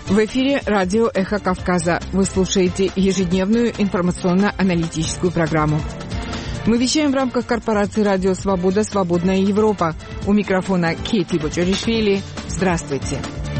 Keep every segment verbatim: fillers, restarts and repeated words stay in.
В эфире радио «Эхо Кавказа». Вы слушаете ежедневную информационно-аналитическую программу. Мы вещаем в рамках корпорации «Радио Свобода. Свободная Европа». У микрофона Кейти Бочоришвили. Здравствуйте.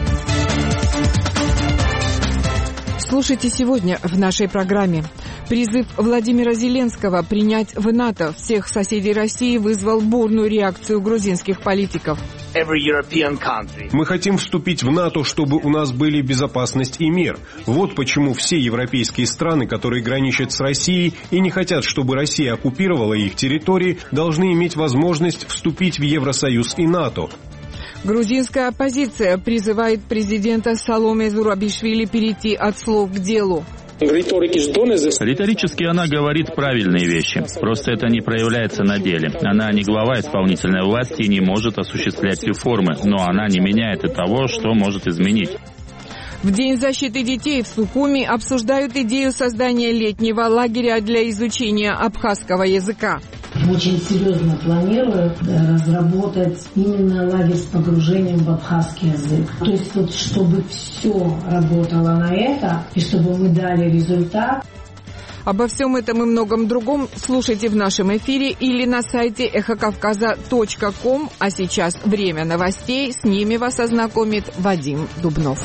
Слушайте сегодня в нашей программе. Призыв Владимира Зеленского принять в НАТО всех соседей России вызвал бурную реакцию грузинских политиков. Мы хотим вступить в НАТО, чтобы у нас были безопасность и мир. Вот почему все европейские страны, которые граничат с Россией и не хотят, чтобы Россия оккупировала их территории, должны иметь возможность вступить в Евросоюз и НАТО. Грузинская оппозиция призывает президента Саломе Зурабишвили перейти от слов к делу. Риторически она говорит правильные вещи, просто это не проявляется на деле. Она не глава исполнительной власти и не может осуществлять реформы, но она не меняет и того, что может изменить. В День защиты детей в Сухуми обсуждают идею создания летнего лагеря для изучения абхазского языка. Очень серьезно планирую разработать именно лагерь с погружением в абхазский язык. То есть вот чтобы все работало на это и чтобы мы дали результат. Обо всем этом и многом другом слушайте в нашем эфире или на сайте эхо кавказа точка ком. А сейчас время новостей. С ними вас ознакомит Вадим Дубнов.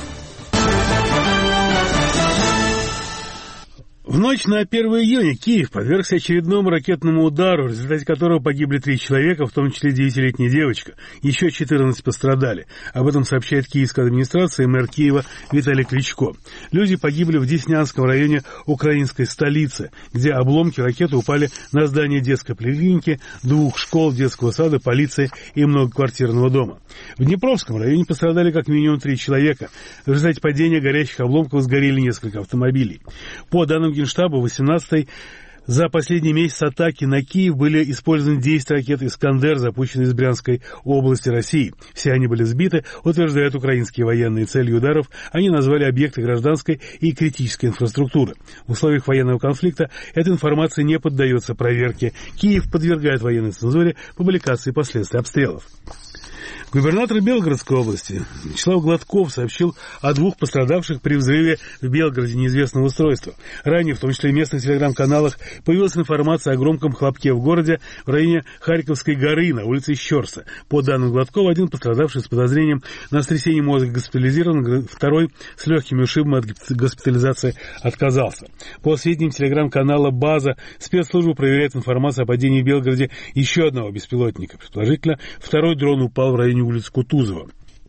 В ночь на первое июня Киев подвергся очередному ракетному удару, в результате которого погибли три человека, в том числе девятилетняя девочка. Еще четырнадцать пострадали. Об этом сообщает киевская администрация и мэр Киева Виталий Кличко. Люди погибли в Деснянском районе украинской столицы, где обломки ракеты упали на здание детской поликлиники, двух школ, детского сада, полиции и многоквартирного дома. В Днепровском районе пострадали как минимум три человека. В результате падения горящих обломков сгорели несколько автомобилей. По данным Генштаба, восемнадцатой за последний месяц атаки на Киев были использованы десять ракет «Искандер», запущенные из Брянской области России. Все они были сбиты, утверждают украинские военные. Целью ударов они назвали объекты гражданской и критической инфраструктуры. В условиях военного конфликта эта информация не поддается проверке. Киев подвергает военной цензуре публикации последствий обстрелов. Губернатор Белгородской области Вячеслав Гладков сообщил о двух пострадавших при взрыве в Белгороде неизвестного устройства. Ранее, в том числе в местных телеграм-каналах, появилась информация о громком хлопке в городе в районе Харьковской горы на улице Щерса. По данным Гладкова, один пострадавший с подозрением на сотрясение мозга госпитализирован, второй с легкими ушибами от госпитализации отказался. По сведениям телеграм-канала «База», спецслужбы проверяют информацию о падении в Белгороде еще одного беспилотника. Предположительно, второй дрон упал в районе улицы Кутузова.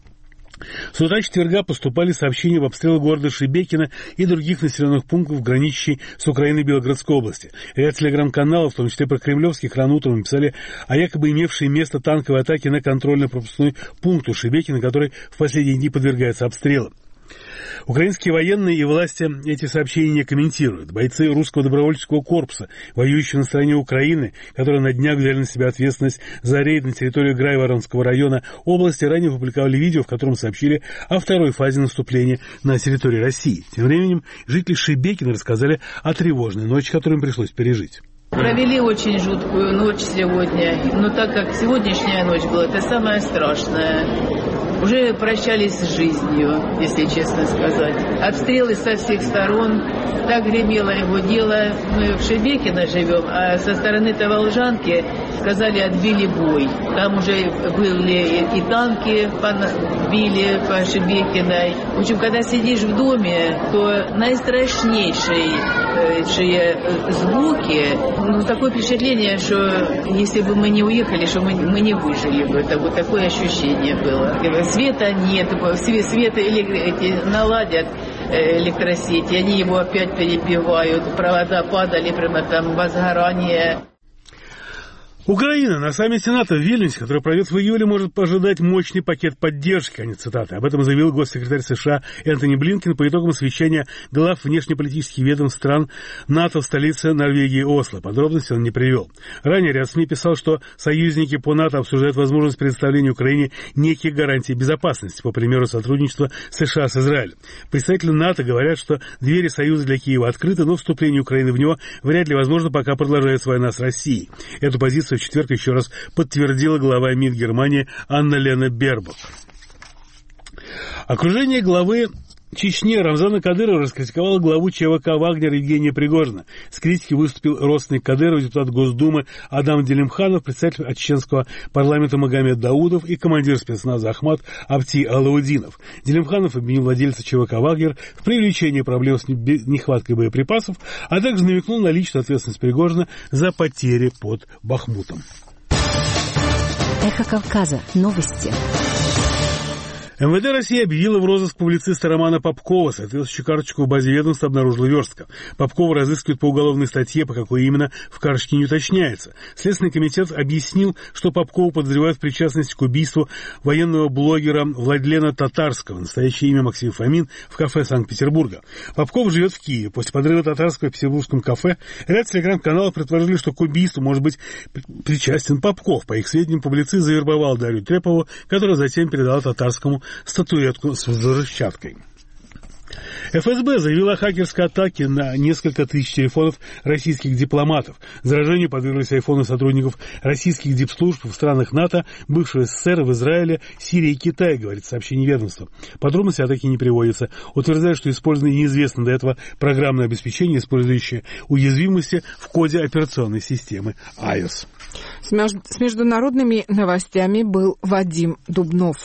С утра четверга поступали сообщения об обстреле города Шебекино и других населенных пунктов, граничащих с Украиной Белгородской области. Ряд телеграм-каналов, в том числе прокремлевских, рано утром написали о якобы имевшей место танковой атаке на контрольно-пропускной пункт у Шебекино, который в последние дни подвергается обстрелам. Украинские военные и власти эти сообщения не комментируют. Бойцы русского добровольческого корпуса, воюющие на стороне Украины, которые на днях взяли на себя ответственность за рейд на территорию Грайворонского района области, ранее опубликовали видео, в котором сообщили о второй фазе наступления на территории России. Тем временем жители Шебекина рассказали о тревожной ночи, которую им пришлось пережить. Провели очень жуткую ночь сегодня, но так как сегодняшняя ночь была, это самое страшное. Уже прощались с жизнью, если честно сказать. Обстрелы со всех сторон, так гремело его дело. Мы в Шебекино живем, а со стороны-то Волжанки, сказали, отбили бой. Там уже были и танки били по Шебекиной. В общем, когда сидишь в доме, то наистрашнейшие звуки, ну, такое впечатление, что если бы мы не уехали, что мы, мы не выжили бы. Это вот такое ощущение было. Света нет, света эти, наладят электросети, они его опять перебивают, провода падали, прямо там возгорание. Украина на саммите НАТО в Вильнюсе, который пройдет в июле, может ожидать мощный пакет поддержки, конец цитаты. Об этом заявил госсекретарь США Энтони Блинкен по итогам совещания глав внешнеполитических ведомств стран НАТО в столице Норвегии Осло. Подробности он не привел. Ранее ряд СМИ писал, что союзники по НАТО обсуждают возможность предоставления Украине неких гарантий безопасности, по примеру сотрудничества США с Израилем. Представители НАТО говорят, что двери Союза для Киева открыты, но вступление Украины в него вряд ли возможно, пока продолжается война с Россией. Эту позицию в четверг еще раз подтвердила глава МИД Германии Анна-Лена Бербок. Окружение главы Чечне Рамзана Кадырова раскритиковал главу ЧВК «Вагнер» Евгения Пригожина. С критикой выступил родственник Кадырова, депутат Госдумы Адам Делимханов, представитель от чеченского парламента Магомед Даудов и командир спецназа Ахмат Абти Алаудинов. Делимханов обвинил владельца ЧВК «Вагнер» в привлечении проблем с нехваткой боеприпасов, а также намекнул на личную ответственность Пригожина за потери под Бахмутом. Эхо Кавказа. Новости. МВД России объявила в розыск публициста Романа Попкова. Соответствующую карточку в базе ведомства обнаружила верстка. Попкова разыскивают по уголовной статье, по какой именно в карточке не уточняется. Следственный комитет объяснил, что Попкова подозревают в причастности к убийству военного блогера Владлена Татарского, настоящее имя Максим Фомин, в кафе Санкт-Петербурга. Попков живет в Киеве. После подрыва Татарского в петербургском кафе ряд телеграм-каналов предположили, что к убийству может быть причастен Попков. По их сведениям, публицист завербовал Дарью Трепову, которая затем передала Татарскому статуэтку с взрывчаткой. эф эс бэ заявила о хакерской атаке на несколько тысяч телефонов российских дипломатов. Заражению подверглись айфоны сотрудников российских дипслужб в странах НАТО, бывшего эс эс эс эр, в Израиле, Сирии и Китае, говорит сообщение ведомства. Подробности атаки не приводятся. Утверждают, что использовано неизвестно до этого программное обеспечение, использующее уязвимости в коде операционной системы iOS. С международными новостями был Вадим Дубнов.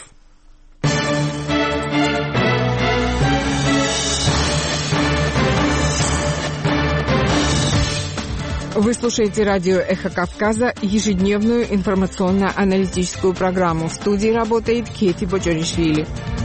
Вы слушаете радио «Эхо Кавказа», ежедневную информационно-аналитическую программу. В студии работает Кети Боджоришвили.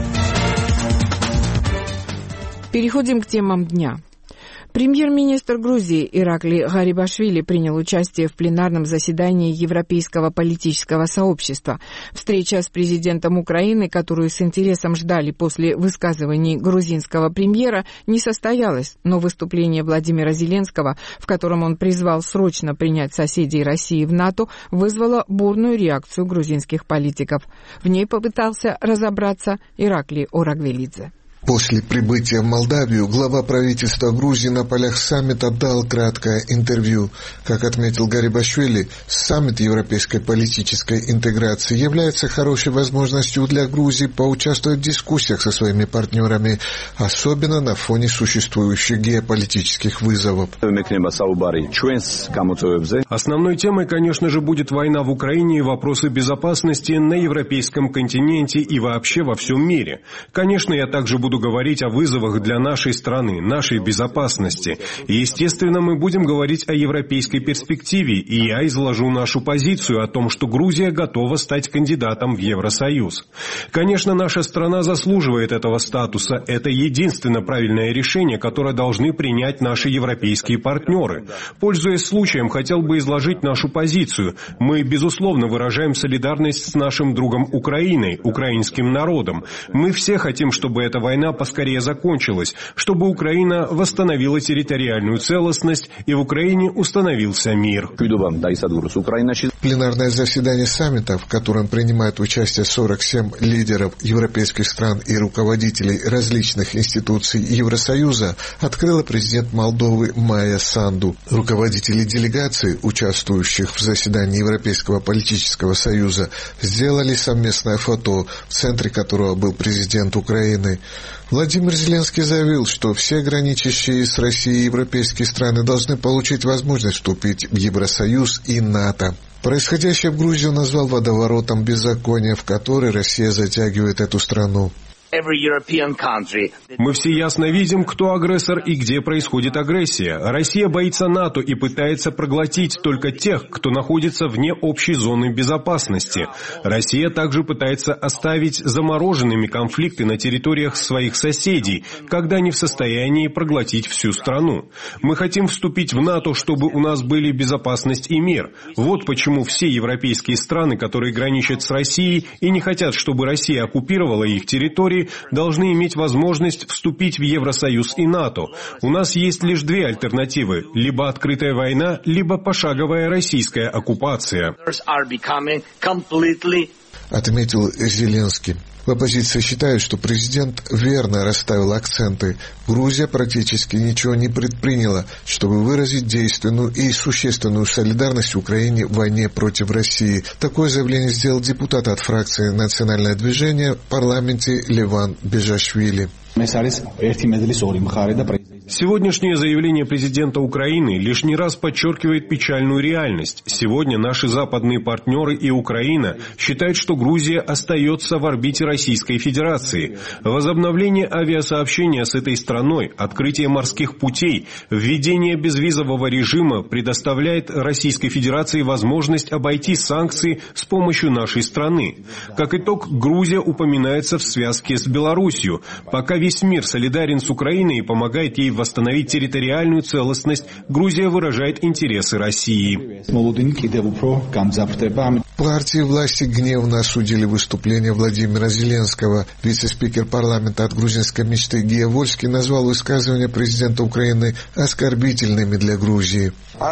Переходим к темам дня. Премьер-министр Грузии Иракли Гарибашвили принял участие в пленарном заседании Европейского политического сообщества. Встреча с президентом Украины, которую с интересом ждали после высказываний грузинского премьера, не состоялась, но выступление Владимира Зеленского, в котором он призвал срочно принять соседей России в НАТО, вызвало бурную реакцию грузинских политиков. В ней попытался разобраться Иракли Орагвелидзе. После прибытия в Молдавию глава правительства Грузии на полях саммита дал краткое интервью. Как отметил Гарибашвили, саммит европейской политической интеграции является хорошей возможностью для Грузии поучаствовать в дискуссиях со своими партнерами, особенно на фоне существующих геополитических вызовов. Основной темой, конечно же, будет война в Украине и вопросы безопасности на европейском континенте и вообще во всем мире. Конечно, я также буду говорить о вызовах для нашей страны, нашей безопасности. И, естественно, мы будем говорить о европейской перспективе, и я изложу нашу позицию о том, что Грузия готова стать кандидатом в Евросоюз. Конечно, наша страна заслуживает этого статуса. Это единственно правильное решение, которое должны принять наши европейские партнеры. Пользуясь случаем, хотел бы изложить нашу позицию. Мы, безусловно, выражаем солидарность с нашим другом Украиной, украинским народом. Мы все хотим, чтобы эта война поскорее закончилась, чтобы Украина восстановила территориальную целостность и в Украине установился мир. Пленарное заседание саммита, в котором принимают участие сорок семь лидеров европейских стран и руководителей различных институций Евросоюза, открыла президент Молдовы Майя Санду. Руководители делегаций, участвующих в заседании Европейского политического союза, сделали совместное фото, в центре которого был президент Украины. Владимир Зеленский заявил, что все граничащие с Россией европейские страны должны получить возможность вступить в Евросоюз и НАТО. Происходящее в Грузии он назвал водоворотом беззакония, в который Россия затягивает эту страну. Мы все ясно видим, кто агрессор и где происходит агрессия. Россия боится НАТО и пытается проглотить только тех, кто находится вне общей зоны безопасности. Россия также пытается оставить замороженными конфликты на территориях своих соседей, когда не в состоянии проглотить всю страну. Мы хотим вступить в НАТО, чтобы у нас были безопасность и мир. Вот почему все европейские страны, которые граничат с Россией и не хотят, чтобы Россия оккупировала их территории, должны иметь возможность вступить в Евросоюз и НАТО. У нас есть лишь две альтернативы – либо открытая война, либо пошаговая российская оккупация. отметил Зеленский. В оппозиции считают, что президент верно расставил акценты. Грузия практически ничего не предприняла, чтобы выразить действенную и существенную солидарность Украине в войне против России. Такое заявление сделал депутат от фракции «Национальное движение» в парламенте Леван Бежашвили. Сегодняшнее заявление президента Украины лишний раз подчеркивает печальную реальность. Сегодня наши западные партнеры и Украина считают, что Грузия остается в орбите Российской Федерации. Возобновление авиасообщения с этой страной, открытие морских путей, введение безвизового режима предоставляет Российской Федерации возможность обойти санкции с помощью нашей страны. Как итог, Грузия упоминается в связке с Белоруссией. Пока весь мир солидарен с Украиной и помогает ей восстановить территориальную целостность, Грузия выражает интересы России. Партии власти гневно осудили выступление Владимира Зеленского. Вице-спикер парламента от грузинской мечты Гия Вольский назвал высказывания президента Украины оскорбительными для Грузии.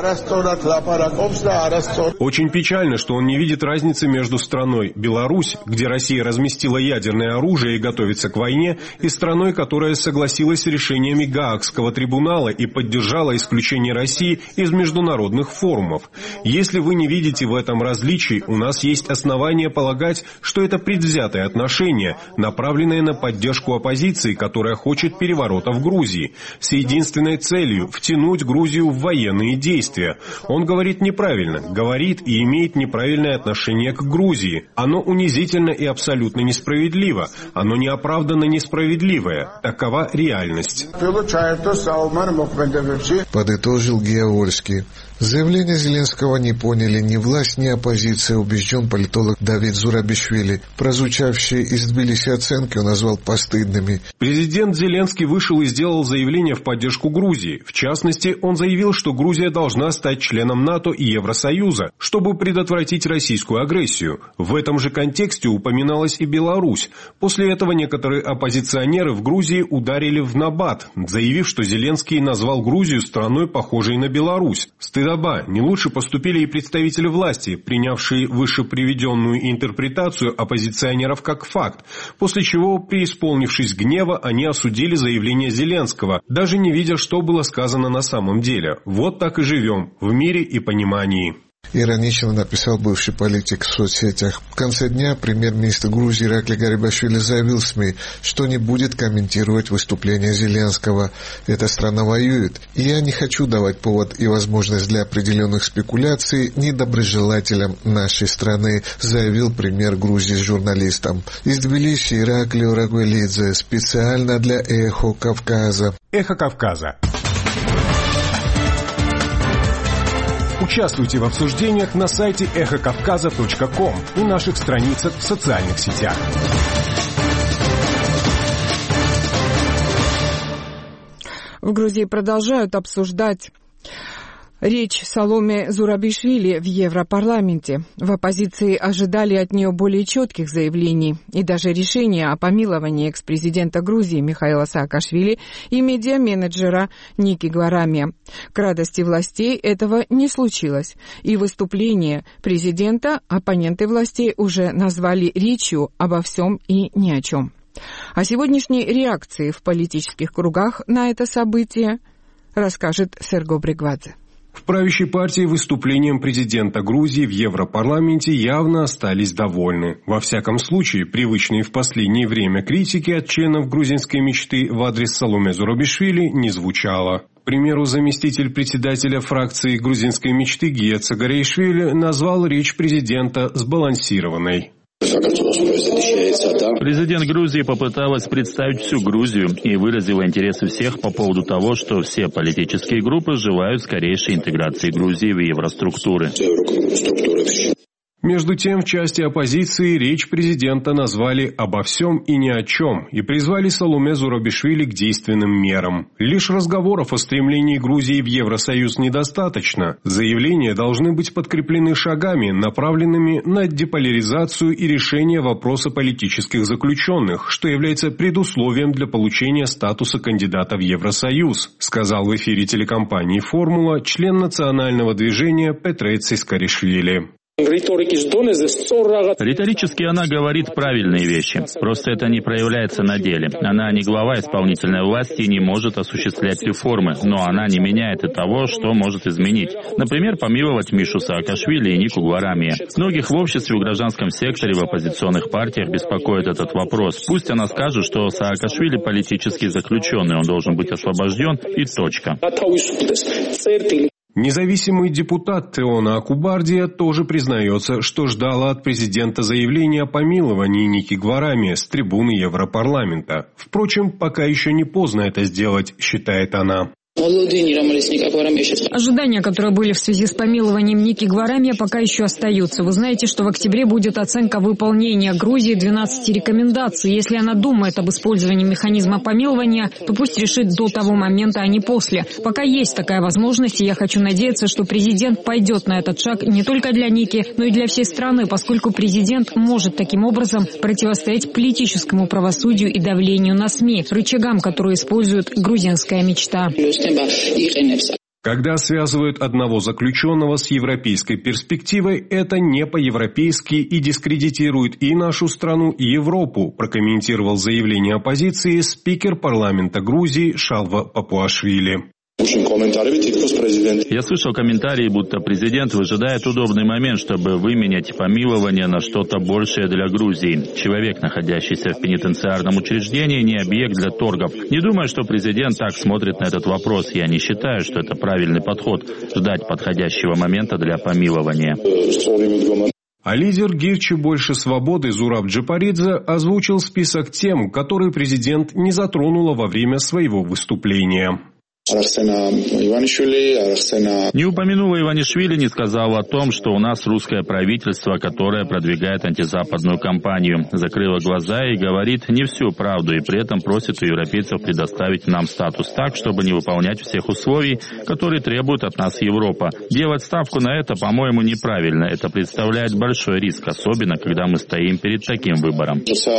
Очень печально, что он не видит разницы между страной Беларусь, где Россия разместила ядерное оружие и готовится к войне, и страной, которая согласилась с решениями Гаагского трибунала и поддержала исключение России из международных форумов. Если вы не видите в этом различий, у нас есть основания полагать, что это предвзятое отношение, направленное на поддержку оппозиции, которая хочет переворота в Грузии, с единственной целью – втянуть Грузию в военные действия. Он говорит неправильно, говорит и имеет неправильное отношение к Грузии. Оно унизительно и абсолютно несправедливо. Оно неоправданно несправедливое. Такова реальность. Подытожил Гия Вольский. Заявление Зеленского не поняли ни власть, ни оппозиция, убежден политолог Давид Зурабишвили. Прозвучавшие из Тбилиси оценки он назвал постыдными. Президент Зеленский вышел и сделал заявление в поддержку Грузии. В частности, он заявил, что Грузия должна стать членом НАТО и Евросоюза, чтобы предотвратить российскую агрессию. В этом же контексте упоминалась и Беларусь. После этого некоторые оппозиционеры в Грузии ударили в набат, заявив, что Зеленский назвал Грузию страной, похожей на Беларусь. Стыдоба, не лучше поступили и представители власти, принявшие выше приведенную интерпретацию оппозиционеров как факт, после чего, преисполнившись гнева, они осудили заявление Зеленского, даже не видя, что было сказано на самом деле. Вот так и живем, в мире и понимании. Иронично написал бывший политик в соцсетях. В конце дня премьер-министр Грузии Иракли Гарибашвили заявил СМИ, что не будет комментировать выступление Зеленского. Эта страна воюет, и я не хочу давать повод и возможность для определенных спекуляций недоброжелателям нашей страны, заявил премьер Грузии журналистам. Из Тбилиси Иракли Урагвелидзе, специально для «Эхо Кавказа». «Эхо Кавказа». Участвуйте в обсуждениях на сайте эхо кавказа точка ком и наших страницах в социальных сетях. В Грузии продолжают обсуждать речь Саломе Зурабишвили в Европарламенте. В оппозиции ожидали от нее более четких заявлений и даже решения о помиловании экс-президента Грузии Михаила Саакашвили и медиа-менеджера Ники Гварамия. К радости властей этого не случилось, и выступление президента оппоненты властей уже назвали речью обо всем и ни о чем. О сегодняшней реакции в политических кругах на это событие расскажет Серго Бригвадзе. В правящей партии выступлением президента Грузии в Европарламенте явно остались довольны. Во всяком случае, привычные в последнее время критики от членов грузинской мечты в адрес Саломе Зурабишвили не звучало. К примеру, заместитель председателя фракции грузинской мечты Гия Цагарейшвили назвал речь президента сбалансированной. Президент Грузии попыталась представить всю Грузию и выразила интересы всех по поводу того, что все политические группы желают скорейшей интеграции Грузии в евроструктуры. Между тем, в части оппозиции речь президента назвали «обо всем и ни о чем» и призвали Саломе Зурабишвили к действенным мерам. Лишь разговоров о стремлении Грузии в Евросоюз недостаточно. Заявления должны быть подкреплены шагами, направленными на деполяризацию и решение вопроса политических заключенных, что является предусловием для получения статуса кандидата в Евросоюз, сказал в эфире телекомпании «Формула» член национального движения Петрецис Каришвили. Риторически она говорит правильные вещи. Просто это не проявляется на деле. Она не глава исполнительной власти и не может осуществлять реформы, но она не меняет и того, что может изменить. Например, помиловать Мишу Саакашвили и Нику Гварамия. Многих в обществе, в гражданском секторе, в оппозиционных партиях беспокоит этот вопрос. Пусть она скажет, что Саакашвили политический заключенный, он должен быть освобожден и точка. Независимый депутат Теона Акубардия тоже признается, что ждала от президента заявления о помиловании Ники Гварамия с трибуны Европарламента. Впрочем, пока еще не поздно это сделать, считает она. Ожидания, которые были в связи с помилованием Ники Гварамия, пока еще остаются. Вы знаете, что в октябре будет оценка выполнения Грузии двенадцати рекомендаций. Если она думает об использовании механизма помилования, то пусть решит до того момента, а не после. Пока есть такая возможность, и я хочу надеяться, что президент пойдет на этот шаг не только для Ники, но и для всей страны, поскольку президент может таким образом противостоять политическому правосудию и давлению на СМИ, рычагам, которые использует грузинская мечта. Когда связывают одного заключенного с европейской перспективой, это не по-европейски и дискредитирует и нашу страну, и Европу, прокомментировал заявление оппозиции спикер парламента Грузии Шалва Папуашвили. Я слышал комментарии, будто президент выжидает удобный момент, чтобы выменять помилование на что-то большее для Грузии. Человек, находящийся в пенитенциарном учреждении, не объект для торгов. Не думаю, что президент так смотрит на этот вопрос. Я не считаю, что это правильный подход – ждать подходящего момента для помилования. А лидер Гирчи «Больше свободы» Зураб Джапаридзе озвучил список тем, которые президент не затронула во время своего выступления. Не упомянула Иванишвили, не сказала о том, что у нас русское правительство, которое продвигает антизападную кампанию. Закрыла глаза и говорит не всю правду, и при этом просит у европейцев предоставить нам статус так, чтобы не выполнять всех условий, которые требует от нас Европа. Делать ставку на это, по-моему, неправильно. Это представляет большой риск, особенно когда мы стоим перед таким выбором.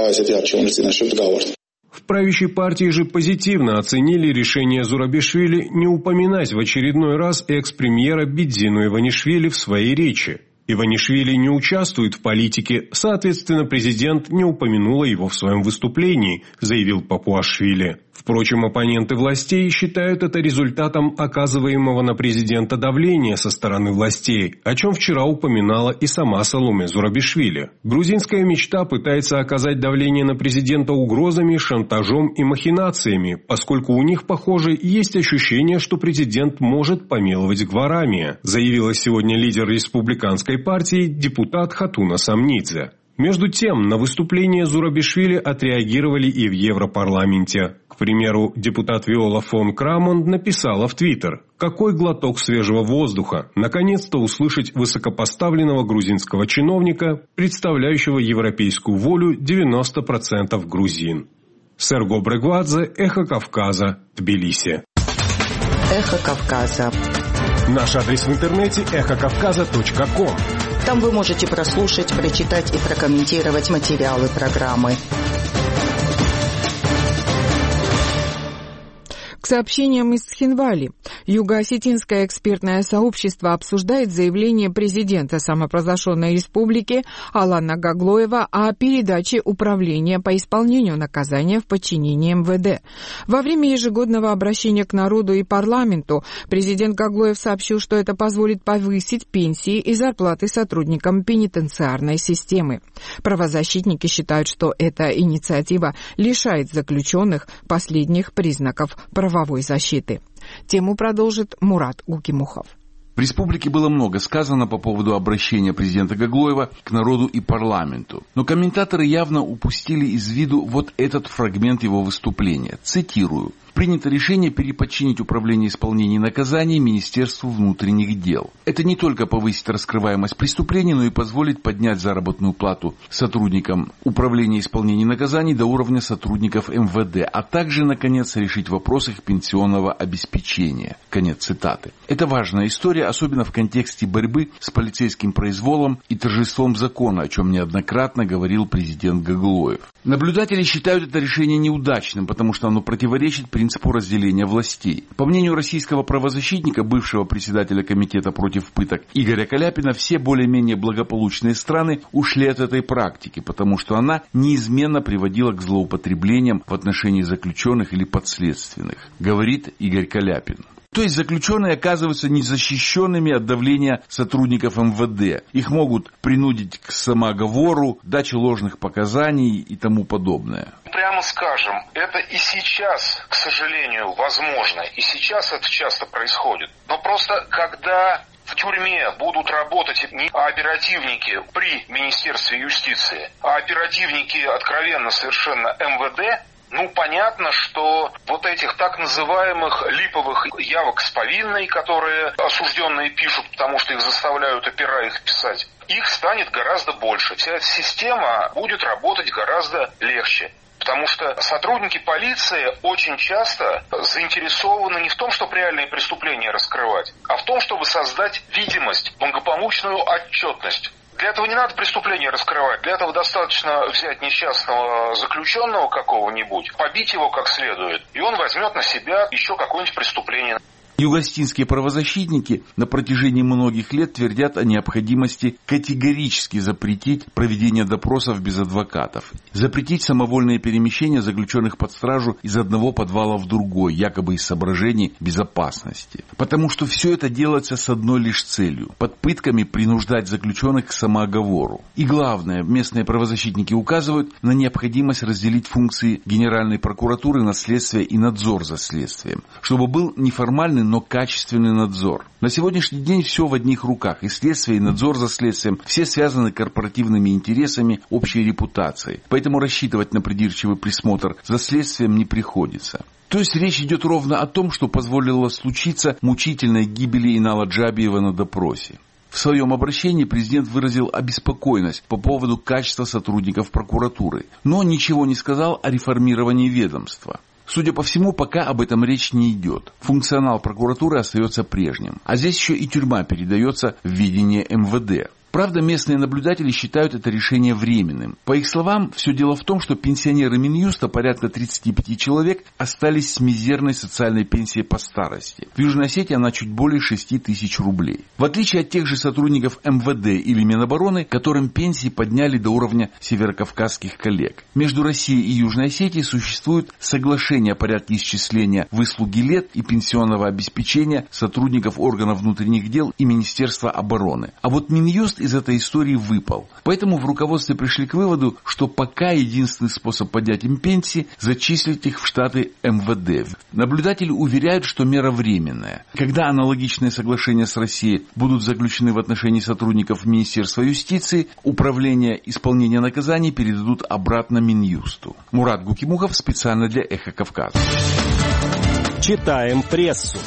В правящей партии же позитивно оценили решение Зурабишвили не упоминать в очередной раз экс-премьера Бидзину Иванишвили в своей речи. Иванишвили не участвует в политике, соответственно, президент не упомянула его в своем выступлении, заявил Папуашвили. Впрочем, оппоненты властей считают это результатом оказываемого на президента давления со стороны властей, о чем вчера упоминала и сама Саломе Зурабишвили. Грузинская мечта пытается оказать давление на президента угрозами, шантажом и махинациями, поскольку у них, похоже, есть ощущение, что президент может помиловать Гварамия, заявила сегодня лидер республиканской партии депутат Хатуна Самнидзе. Между тем, на выступление Зурабишвили отреагировали и в Европарламенте. К примеру, депутат Виола фон Крамон написала в Твиттер: «Какой глоток свежего воздуха! Наконец-то услышать высокопоставленного грузинского чиновника, представляющего европейскую волю девяносто процентов грузин». Серго Брегвадзе, Эхо Кавказа, Тбилиси. Эхо Кавказа. Наш адрес в интернете эхо кавказа точка ком. Там вы можете прослушать, прочитать и прокомментировать материалы программы. К сообщениям из Цхинвали. Юго-осетинское экспертное сообщество обсуждает заявление президента самопровозглашенной республики Алана Гаглоева о передаче управления по исполнению наказания в подчинении эм вэ дэ. Во время ежегодного обращения к народу и парламенту президент Гаглоев сообщил, что это позволит повысить пенсии и зарплаты сотрудникам пенитенциарной системы. Правозащитники считают, что эта инициатива лишает заключенных последних признаков правовой защиты. Тему продолжит Мурат Гукимухов. В республике было много сказано по поводу обращения президента Гаглоева к народу и парламенту. Но комментаторы явно упустили из виду вот этот фрагмент его выступления. Цитирую. Принято решение переподчинить управление исполнения наказаний Министерству внутренних дел. Это не только повысит раскрываемость преступлений, но и позволит поднять заработную плату сотрудникам управления исполнения наказаний до уровня сотрудников эм вэ дэ, а также, наконец, решить вопрос их пенсионного обеспечения. Конец цитаты. Это важная история, особенно в контексте борьбы с полицейским произволом и торжеством закона, о чем неоднократно говорил президент Гаглоев. Наблюдатели считают это решение неудачным, потому что оно противоречит принципу принципу разделения властей. По мнению российского правозащитника, бывшего председателя комитета против пыток Игоря Каляпина, все более-менее благополучные страны ушли от этой практики, потому что она неизменно приводила к злоупотреблениям в отношении заключенных или подследственных, говорит Игорь Каляпин. То есть заключенные оказываются незащищенными от давления сотрудников эм вэ дэ. Их могут принудить к самооговору, даче ложных показаний и тому подобное. Прямо скажем, это и сейчас, к сожалению, возможно. И сейчас это часто происходит. Но просто когда в тюрьме будут работать не оперативники при Министерстве юстиции, а оперативники откровенно совершенно эм вэ дэ, ну, понятно, что вот этих так называемых липовых явок с повинной, которые осужденные пишут, потому что их заставляют опера их писать, их станет гораздо больше. Вся эта система будет работать гораздо легче. Потому что сотрудники полиции очень часто заинтересованы не в том, чтобы реальные преступления раскрывать, а в том, чтобы создать видимость, благополучную отчетность. Для этого не надо преступления раскрывать. Для этого достаточно взять несчастного заключенного какого-нибудь, побить его как следует, и он возьмет на себя еще какое-нибудь преступление. Югостинские правозащитники на протяжении многих лет твердят о необходимости категорически запретить проведение допросов без адвокатов, запретить самовольное перемещение заключенных под стражу из одного подвала в другой, якобы из соображений безопасности. Потому что все это делается с одной лишь целью – под пытками принуждать заключенных к самооговору. И главное, местные правозащитники указывают на необходимость разделить функции Генеральной прокуратуры на следствие и надзор за следствием, чтобы был неформальный, но качественный надзор. На сегодняшний день все в одних руках. И следствие, и надзор за следствием. Все связаны корпоративными интересами, общей репутацией. Поэтому рассчитывать на придирчивый присмотр за следствием не приходится. То есть речь идет ровно о том, что позволило случиться мучительной гибели Инала Джабиева на допросе. В своем обращении президент выразил обеспокоенность по поводу качества сотрудников прокуратуры, но ничего не сказал о реформировании ведомства. Судя по всему, пока об этом речь не идет. Функционал прокуратуры остается прежним. А здесь еще и тюрьма передается в ведение эм вэ дэ. Правда, местные наблюдатели считают это решение временным. По их словам, все дело в том, что пенсионеры Минюста, порядка тридцать пять человек, остались с мизерной социальной пенсией по старости. В Южной Осетии она чуть более шесть тысяч рублей. В отличие от тех же сотрудников эм вэ дэ или Минобороны, которым пенсии подняли до уровня северокавказских коллег. Между Россией и Южной Осетией существует соглашение о порядке исчисления выслуги лет и пенсионного обеспечения сотрудников органов внутренних дел и Министерства обороны. А вот Минюст из этой истории выпал. Поэтому в руководстве пришли к выводу, что пока единственный способ поднять им пенсии – зачислить их в штаты эм вэ дэ. Наблюдатели уверяют, что мера временная. Когда аналогичные соглашения с Россией будут заключены в отношении сотрудников Министерства юстиции, управление исполнения наказаний передадут обратно Минюсту. Мурат Гукимухов специально для «Эхо Кавказа». Читаем прессу.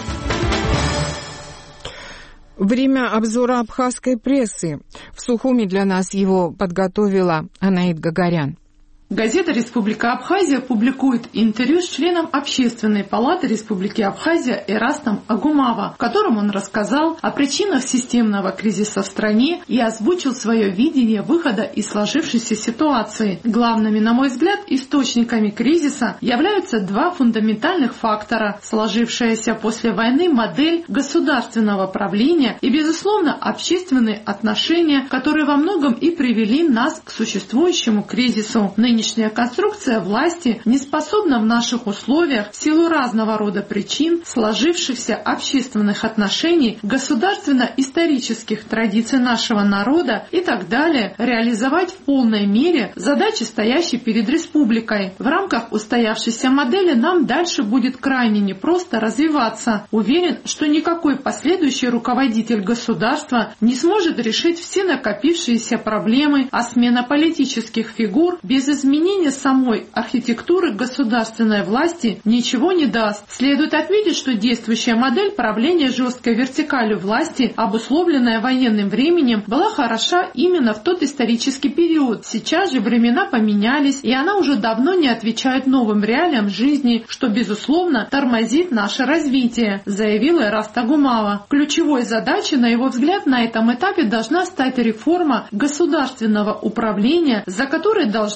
Время обзора абхазской прессы. В Сухуми для нас его подготовила Анаит Гагарян. Газета «Республика Абхазия» публикует интервью с членом Общественной палаты Республики Абхазия Эрастом Агумава, в котором он рассказал о причинах системного кризиса в стране и озвучил свое видение выхода из сложившейся ситуации. Главными, на мой взгляд, источниками кризиса являются два фундаментальных фактора: сложившаяся после войны модель государственного правления и, безусловно, общественные отношения, которые во многом и привели нас к существующему кризису. Нынешняя конструкция власти не способна в наших условиях в силу разного рода причин, сложившихся общественных отношений, государственно-исторических традиций нашего народа и так далее, реализовать в полной мере задачи, стоящие перед республикой. В рамках устоявшейся модели нам дальше будет крайне непросто развиваться. Уверен, что никакой последующий руководитель государства не сможет решить все накопившиеся проблемы, а смена политических фигур без изменения Изменение самой архитектуры государственной власти ничего не даст. Следует отметить, что действующая модель правления жесткой вертикалью власти, обусловленная военным временем, была хороша именно в тот исторический период. Сейчас же времена поменялись, и она уже давно не отвечает новым реалиям жизни, что, безусловно, тормозит наше развитие, заявил Эраст Агумава. Ключевой задачей, на его взгляд, на этом этапе должна стать реформа государственного управления, за которой должны затем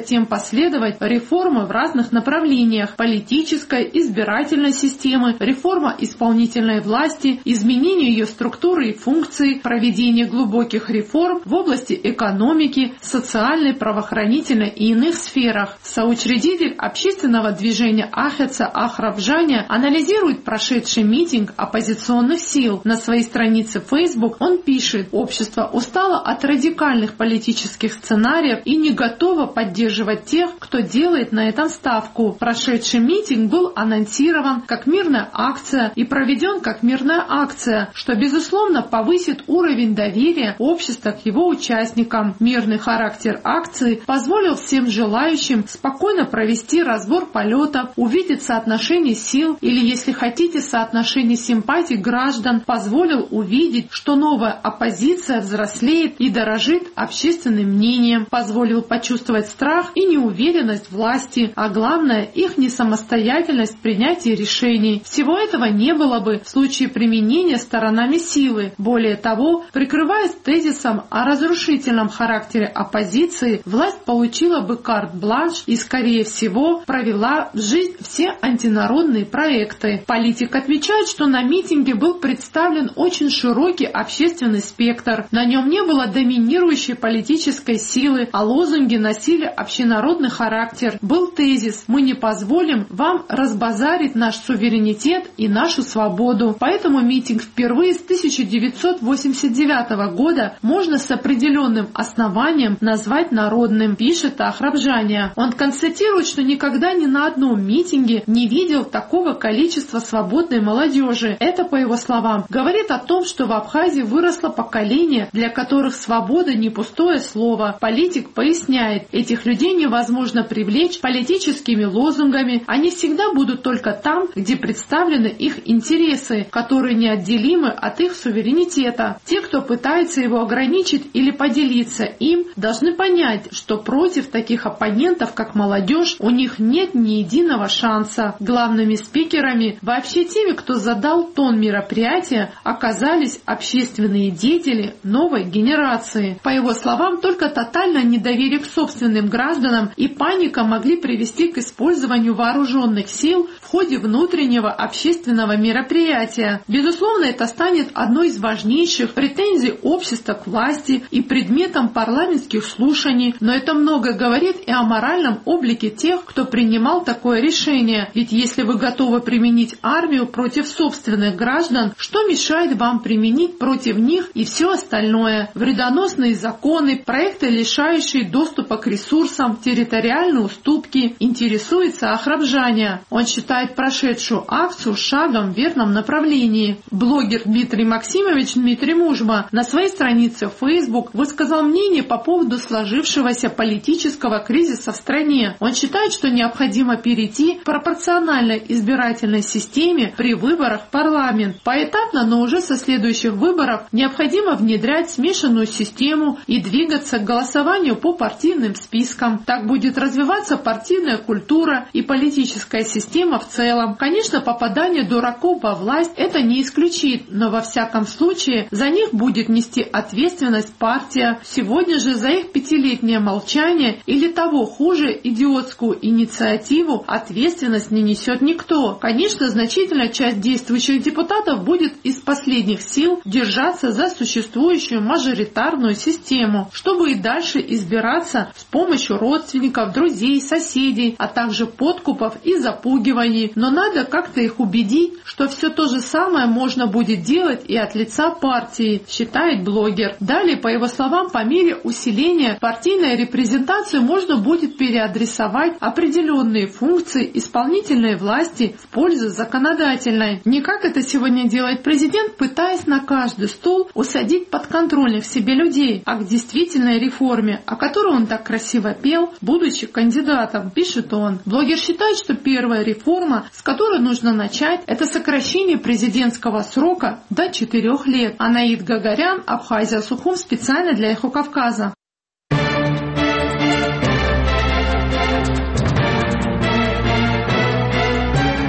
затем последовать реформы в разных направлениях: политической, избирательной системы, реформа исполнительной власти, изменение ее структуры и функций, проведение глубоких реформ в области экономики, социальной, правоохранительной и иных сферах. Соучредитель общественного движения Ахеца Ахрабжаня анализирует прошедший митинг оппозиционных сил. На своей странице Facebook он пишет: «Общество устало от радикальных политических сценариев и не готово поддерживать тех, кто делает на этом ставку. Прошедший митинг был анонсирован как мирная акция и проведен как мирная акция, что, безусловно, повысит уровень доверия общества к его участникам. Мирный характер акции позволил всем желающим спокойно провести разбор полетов, увидеть соотношение сил или, если хотите, соотношение симпатий граждан, позволил увидеть, что новая оппозиция взрослеет и дорожит общественным мнением, позволил почувствовать страх и неуверенность власти, а главное, их несамостоятельность в принятии решений. Всего этого не было бы в случае применения сторонами силы. Более того, прикрываясь тезисом о разрушительном характере оппозиции, власть получила бы карт-бланш и, скорее всего, провела в жизнь все антинародные проекты». Политик отмечает, что на митинге был представлен очень широкий общественный спектр. На нем не было доминирующей политической силы, а лозунги носили общенародный характер. Был тезис: «Мы не позволим вам разбазарить наш суверенитет и нашу свободу». Поэтому митинг впервые с тысяча девятьсот восемьдесят девятого года можно с определенным основанием назвать народным, пишет Ахрабжаня. Он констатирует, что никогда ни на одном митинге не видел такого количества свободной молодежи. Это, по его словам, говорит о том, что в Абхазии выросло поколение, для которых свобода не пустое слово. Политик поясняет: этих людей невозможно привлечь политическими лозунгами, они всегда будут только там, где представлены их интересы, которые неотделимы от их суверенитета. Те, кто пытается его ограничить или поделиться им, должны понять, что против таких оппонентов, как молодежь, у них нет ни единого шанса. Главными спикерами, вообще теми, кто задал тон мероприятия, оказались общественные деятели новой генерации. По его словам, только тотальное недоверие к собственным гражданам и паника могли привести к использованию вооруженных сил в ходе внутреннего общественного мероприятия. Безусловно, это станет одной из важнейших претензий общества к власти и предметом парламентских слушаний, но это много говорит и о моральном облике тех, кто принимал такое решение. Ведь если вы готовы применить армию против собственных граждан, что мешает вам применить против них и все остальное? Вредоносные законы, проекты, лишающие доступа к ресурсам, территориальные уступки, интересуется Ахрабжаня. Он считает прошедшую акцию шагом в верном направлении. Блогер Дмитрий Максимович Дмитрий Мужма на своей странице в Facebook высказал мнение по поводу сложившегося политического кризиса в стране. Он считает, что необходимо перейти к пропорциональной избирательной системе при выборах в парламент. Поэтапно, но уже со следующих выборов необходимо внедрять смешанную систему и двигаться к голосованию по партийным спискам. Так будет развиваться партийная культура и политическая система в целом. Конечно, попадание дураков во власть это не исключит, но во всяком случае за них будет нести ответственность партия. Сегодня же за их пятилетнее молчание или того хуже идиотскую инициативу ответственность не несет никто. Конечно, значительная часть действующих депутатов будет из последних сил держаться за существующую мажоритарную систему, чтобы и дальше избираться с помощью родственников, друзей, соседей, а также подкупов и запугиваний. Но надо как-то их убедить, что все то же самое можно будет делать и от лица партии, считает блогер. Далее, по его словам, по мере усиления партийной репрезентации можно будет переадресовать определенные функции исполнительной власти в пользу законодательной. Не как это сегодня делает президент, пытаясь на каждый стул усадить подконтрольных себе людей, а к действительной реформе, о которой он так красиво пел, будучи кандидатом, пишет он. Блогер считает, что первая реформа, с которой нужно начать, это сокращение президентского срока до четырех лет. Анаид Гагарян, Абхазия, Сухум, специально для Эхо Кавказа.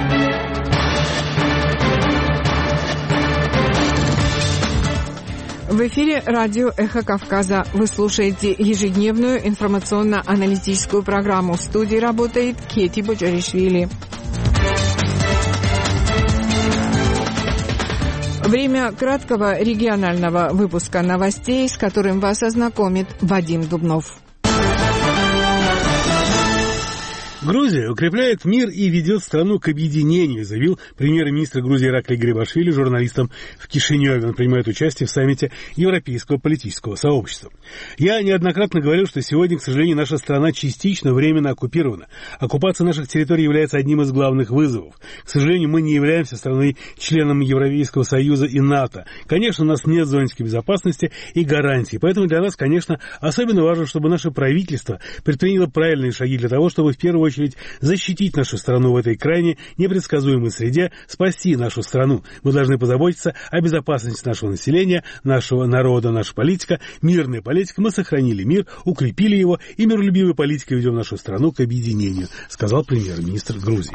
В В эфире радио «Эхо Кавказа». Вы слушаете ежедневную информационно-аналитическую программу. В студии работает Кети Боджаришвили. Время краткого регионального выпуска новостей, с которым вас ознакомит Вадим Дубнов. Грузия укрепляет мир и ведет страну к объединению, заявил премьер-министр Грузии Ираклий Грибашвили журналистам в Кишиневе. Он принимает участие в саммите Европейского политического сообщества. Я неоднократно говорил, что сегодня, к сожалению, наша страна частично временно оккупирована. Оккупация наших территорий является одним из главных вызовов. К сожалению, мы не являемся страной-членом Европейского Союза и НАТО. Конечно, у нас нет зонтика безопасности и гарантий. Поэтому для нас, конечно, особенно важно, чтобы наше правительство предприняло правильные шаги для того, чтобы в первую очередь защитить нашу страну в этой крайне непредсказуемой среде, спасти нашу страну. Мы должны позаботиться о безопасности нашего населения, нашего народа, наша политика, мирная политика. Мы сохранили мир, укрепили его и миролюбивой политикой ведем нашу страну к объединению, сказал премьер-министр Грузии.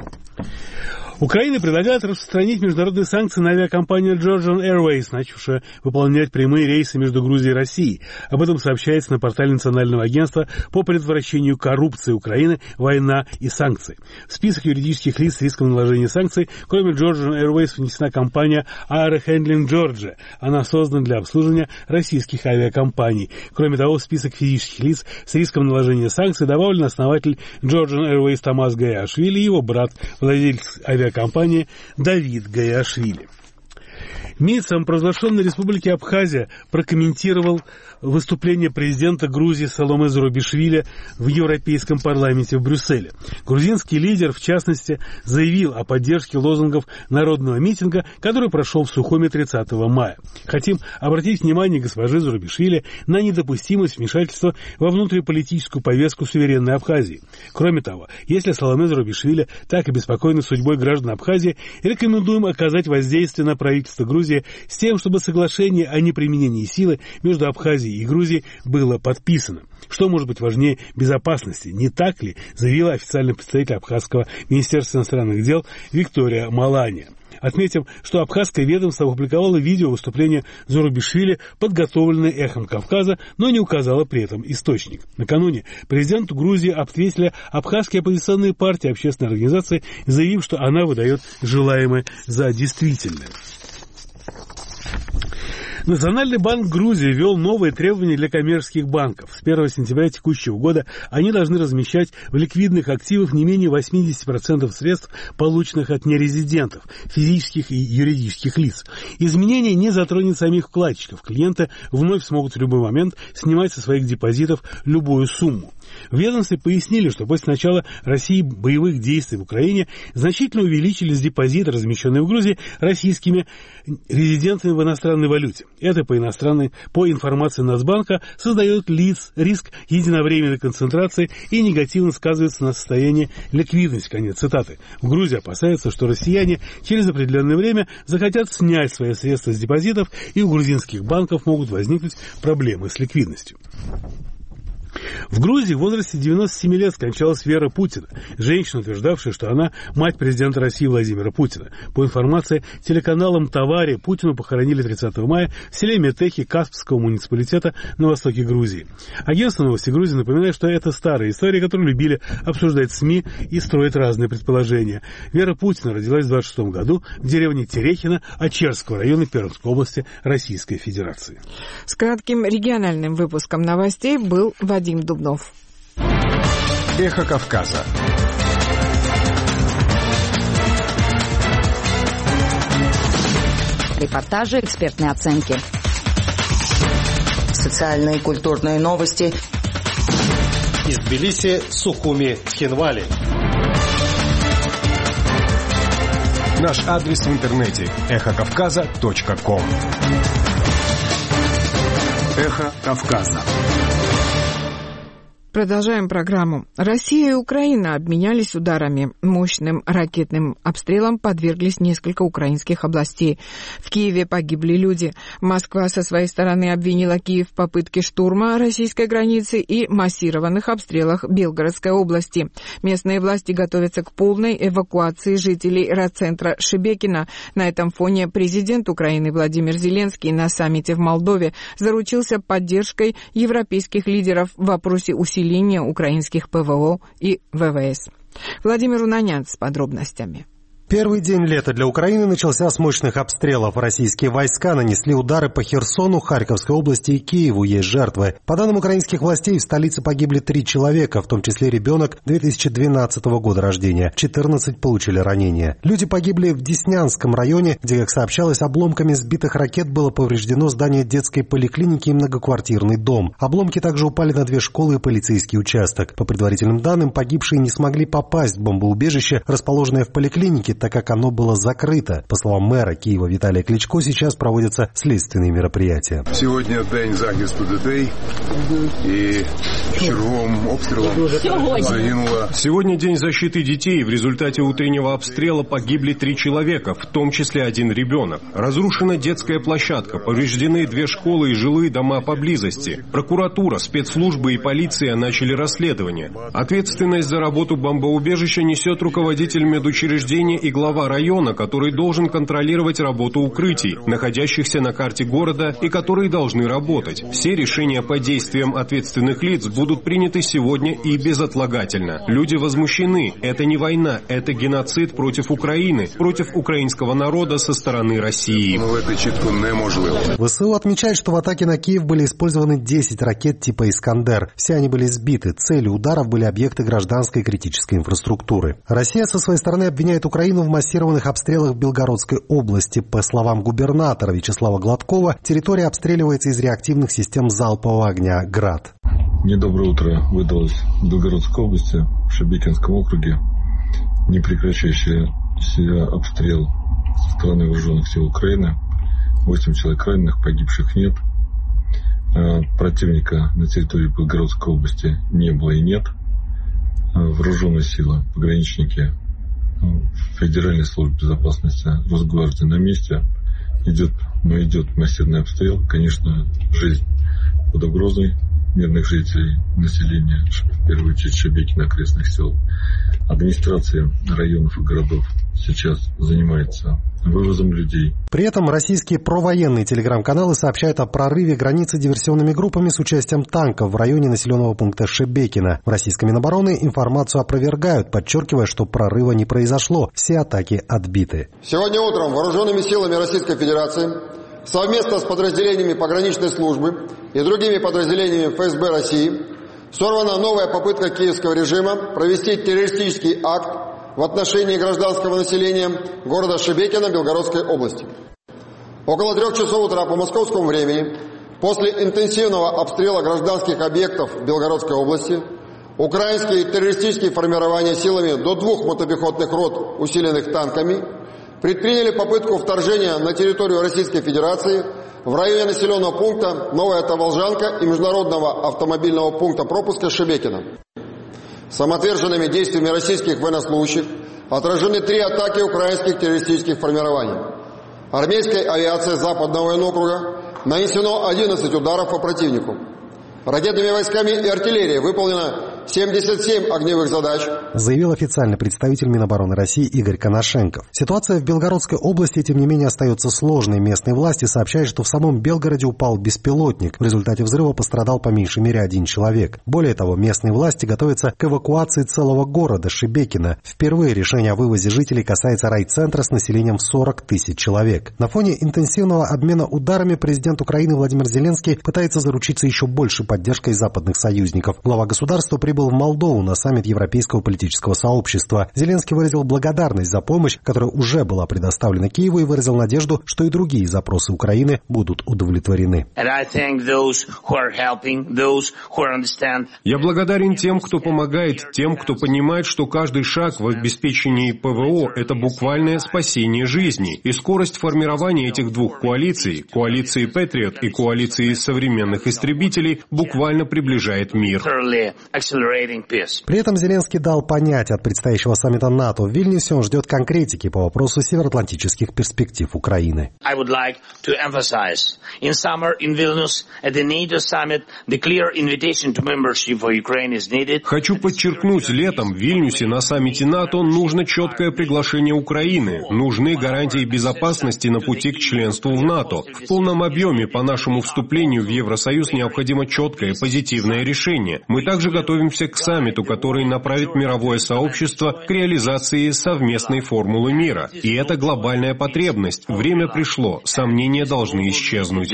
Украина предлагает распространить международные санкции на авиакомпанию Georgian Airways, начавшую выполнять прямые рейсы между Грузией и Россией. Об этом сообщается на портале Национального агентства по предотвращению коррупции Украины «Война и санкции». В список юридических лиц с риском наложения санкций, кроме Georgian Airways, внесена компания Aero Handling Georgia. Она создана для обслуживания российских авиакомпаний. Кроме того, в список физических лиц с риском наложения санкций добавлен основатель Georgian Airways Томас Гаяшвили и его брат, владелец авиакомпании компании Давид Гаяшвили. МИД самопровозглашенной Республики Абхазия прокомментировал выступление президента Грузии Саломе Зурабишвили в Европейском парламенте в Брюсселе. Грузинский лидер, в частности, заявил о поддержке лозунгов народного митинга, который прошел в Сухуми тридцатого мая. Хотим обратить внимание госпожи Зурабишвили на недопустимость вмешательства во внутриполитическую повестку суверенной Абхазии. Кроме того, если Саломе Зурабишвили так обеспокоены судьбой граждан Абхазии, рекомендуем оказать воздействие на правительство Грузии с тем, чтобы соглашение о неприменении силы между Абхазией и Грузией было подписано. Что может быть важнее безопасности, не так ли, заявила официальный представитель Абхазского министерства иностранных дел Виктория Малания. Отметим, что абхазское ведомство опубликовало видео выступления Зурабишвили, подготовленное «Эхом Кавказа», но не указало при этом источник. Накануне президенту Грузии ответили абхазские оппозиционные партии и общественные организации, заявив, что она выдает желаемое за действительное. Национальный банк Грузии ввел новые требования для коммерческих банков. С первого сентября текущего года они должны размещать в ликвидных активах не менее восемьдесят процентов средств, полученных от нерезидентов, физических и юридических лиц. Изменение не затронет самих вкладчиков. Клиенты вновь смогут в любой момент снимать со своих депозитов любую сумму. В ведомстве пояснили, что после начала России боевых действий в Украине значительно увеличились депозиты, размещенные в Грузии российскими резидентами в иностранной валюте. Это по иностранной, по информации Нацбанка, создает лиц риск единовременной концентрации и негативно сказывается на состоянии ликвидности. Конец цитаты. В Грузии опасаются, что россияне через определенное время захотят снять свои средства с депозитов, и у грузинских банков могут возникнуть проблемы с ликвидностью. В Грузии в возрасте девяноста семи лет скончалась Вера Путина, женщина, утверждавшая, что она мать президента России Владимира Путина. По информации телеканала МТАВАРИ, Путину похоронили тридцатого мая в селе Метехи Каспского муниципалитета на востоке Грузии. Агентство «Новости Грузии» напоминает, что это старая история, которую любили обсуждать СМИ и строить разные предположения. Вера Путина родилась в двадцать шестом году в деревне Терехино Ачерского района Пермской области Российской Федерации. С кратким региональным выпуском новостей был Вадим Дубнов. Эхо Кавказа. Репортажи, экспертные оценки. Социальные и культурные новости. Из Тбилиси, Сухуми, Тхинвали. Наш адрес в интернете эхо кавказа точка ком. Эхо Кавказа. Продолжаем программу. Россия и Украина обменялись ударами. Мощным ракетным обстрелам подверглись несколько украинских областей. В Киеве погибли люди. Москва со своей стороны обвинила Киев в попытке штурма российской границы и массированных обстрелах Белгородской области. Местные власти готовятся к полной эвакуации жителей райцентра Шебекино. На этом фоне президент Украины Владимир Зеленский на саммите в Молдове заручился поддержкой европейских лидеров в вопросе усиления украинских ПВО и ВВС. Владимир Унанян с подробностями. Первый день лета для Украины начался с мощных обстрелов. Российские войска нанесли удары по Херсону, Харьковской области и Киеву. Есть жертвы. По данным украинских властей, в столице погибли три человека, в том числе ребенок две тысячи двенадцатого года рождения. четырнадцать получили ранения. Люди погибли в Деснянском районе, где, как сообщалось, обломками сбитых ракет было повреждено здание детской поликлиники и многоквартирный дом. Обломки также упали на две школы и полицейский участок. По предварительным данным, погибшие не смогли попасть в бомбоубежище, расположенное в поликлинике, так как оно было закрыто. По словам мэра Киева Виталия Кличко, сейчас проводятся следственные мероприятия. Сегодня день захисту детей и черговым обстрелом загинуло. Сегодня день защиты детей. В результате утреннего обстрела погибли три человека, в том числе один ребенок. Разрушена детская площадка, повреждены две школы и жилые дома поблизости. Прокуратура, спецслужбы и полиция начали расследование. Ответственность за работу бомбоубежища несет руководитель медучреждения и глава района, который должен контролировать работу укрытий, находящихся на карте города и которые должны работать. Все решения по действиям ответственных лиц будут приняты сегодня и безотлагательно. Люди возмущены. Это не война, это геноцид против Украины, против украинского народа со стороны России. ВСУ отмечает, что в атаке на Киев были использованы десять ракет типа «Искандер». Все они были сбиты. Целью ударов были объекты гражданской критической инфраструктуры. Россия со своей стороны обвиняет Украину в массированных обстрелах в Белгородской области. По словам губернатора Вячеслава Гладкова, территория обстреливается из реактивных систем залпового огня «Град». Недоброе утро выдалось в Белгородской области, в Шебекинском округе. Непрекращающийся обстрел со стороны вооруженных сил Украины. Восемь человек раненых, погибших нет. Противника на территории Белгородской области не было и нет. Вооруженные силы, пограничники, Федеральной службы безопасности, Росгвардии на месте. Идет, но идет массивный обстрел. Конечно, жизнь под угрозой мирных жителей, населения, в первую очередь Шебекино, окрестных сел. Администрация районов и городов сейчас занимается вывозом людей. При этом российские провоенные телеграм-каналы сообщают о прорыве границы диверсионными группами с участием танков в районе населенного пункта Шебекино. В российской Минобороны информацию опровергают, подчеркивая, что прорыва не произошло. Все атаки отбиты. Сегодня утром вооруженными силами Российской Федерации совместно с подразделениями пограничной службы и другими подразделениями эф эс бэ России сорвана новая попытка киевского режима провести террористический акт в отношении гражданского населения города Шебекино Белгородской области. Около трех часов утра по московскому времени, после интенсивного обстрела гражданских объектов в Белгородской области, украинские террористические формирования силами до двух мотопехотных рот, усиленных танками, предприняли попытку вторжения на территорию Российской Федерации в районе населенного пункта Новая Таволжанка и международного автомобильного пункта пропуска Шебекино. Самоотверженными действиями российских военнослужащих отражены три атаки украинских террористических формирований. Армейской авиацией Западного военного округа нанесено одиннадцать ударов по противнику. Ракетными войсками и артиллерией выполнено семьдесят семь огневых задач, заявил официальный представитель Минобороны России Игорь Коношенков. Ситуация в Белгородской области, тем не менее, остается сложной. Местные власти сообщают, что в самом Белгороде упал беспилотник. В результате взрыва пострадал по меньшей мере один человек. Более того, местные власти готовятся к эвакуации целого города Шебекино. Впервые решение о вывозе жителей касается райцентра с населением в сорок тысяч человек. На фоне интенсивного обмена ударами президент Украины Владимир Зеленский пытается заручиться еще большей поддержкой западных союзников. Глава государства прибыл прибыл в Молдову на саммит Европейского политического сообщества. Зеленский выразил благодарность за помощь, которая уже была предоставлена Киеву, и выразил надежду, что и другие запросы Украины будут удовлетворены. Я благодарен тем, кто помогает, тем, кто понимает, что каждый шаг в обеспечении ПВО – это буквальное спасение жизни. И скорость формирования этих двух коалиций, коалиции Патриот и коалиции современных истребителей, буквально приближает мир. При этом Зеленский дал понять, от предстоящего саммита НАТО в Вильнюсе он ждет конкретики по вопросу североатлантических перспектив Украины. Хочу подчеркнуть, летом в Вильнюсе на саммите НАТО нужно четкое приглашение Украины. Нужны гарантии безопасности на пути к членству в НАТО. В полном объеме по нашему вступлению в Евросоюз необходимо четкое позитивное решение. Мы также готовимся к саммиту, который направит мировое сообщество к реализации совместной формулы мира. И это глобальная потребность. Время пришло. Сомнения должны исчезнуть.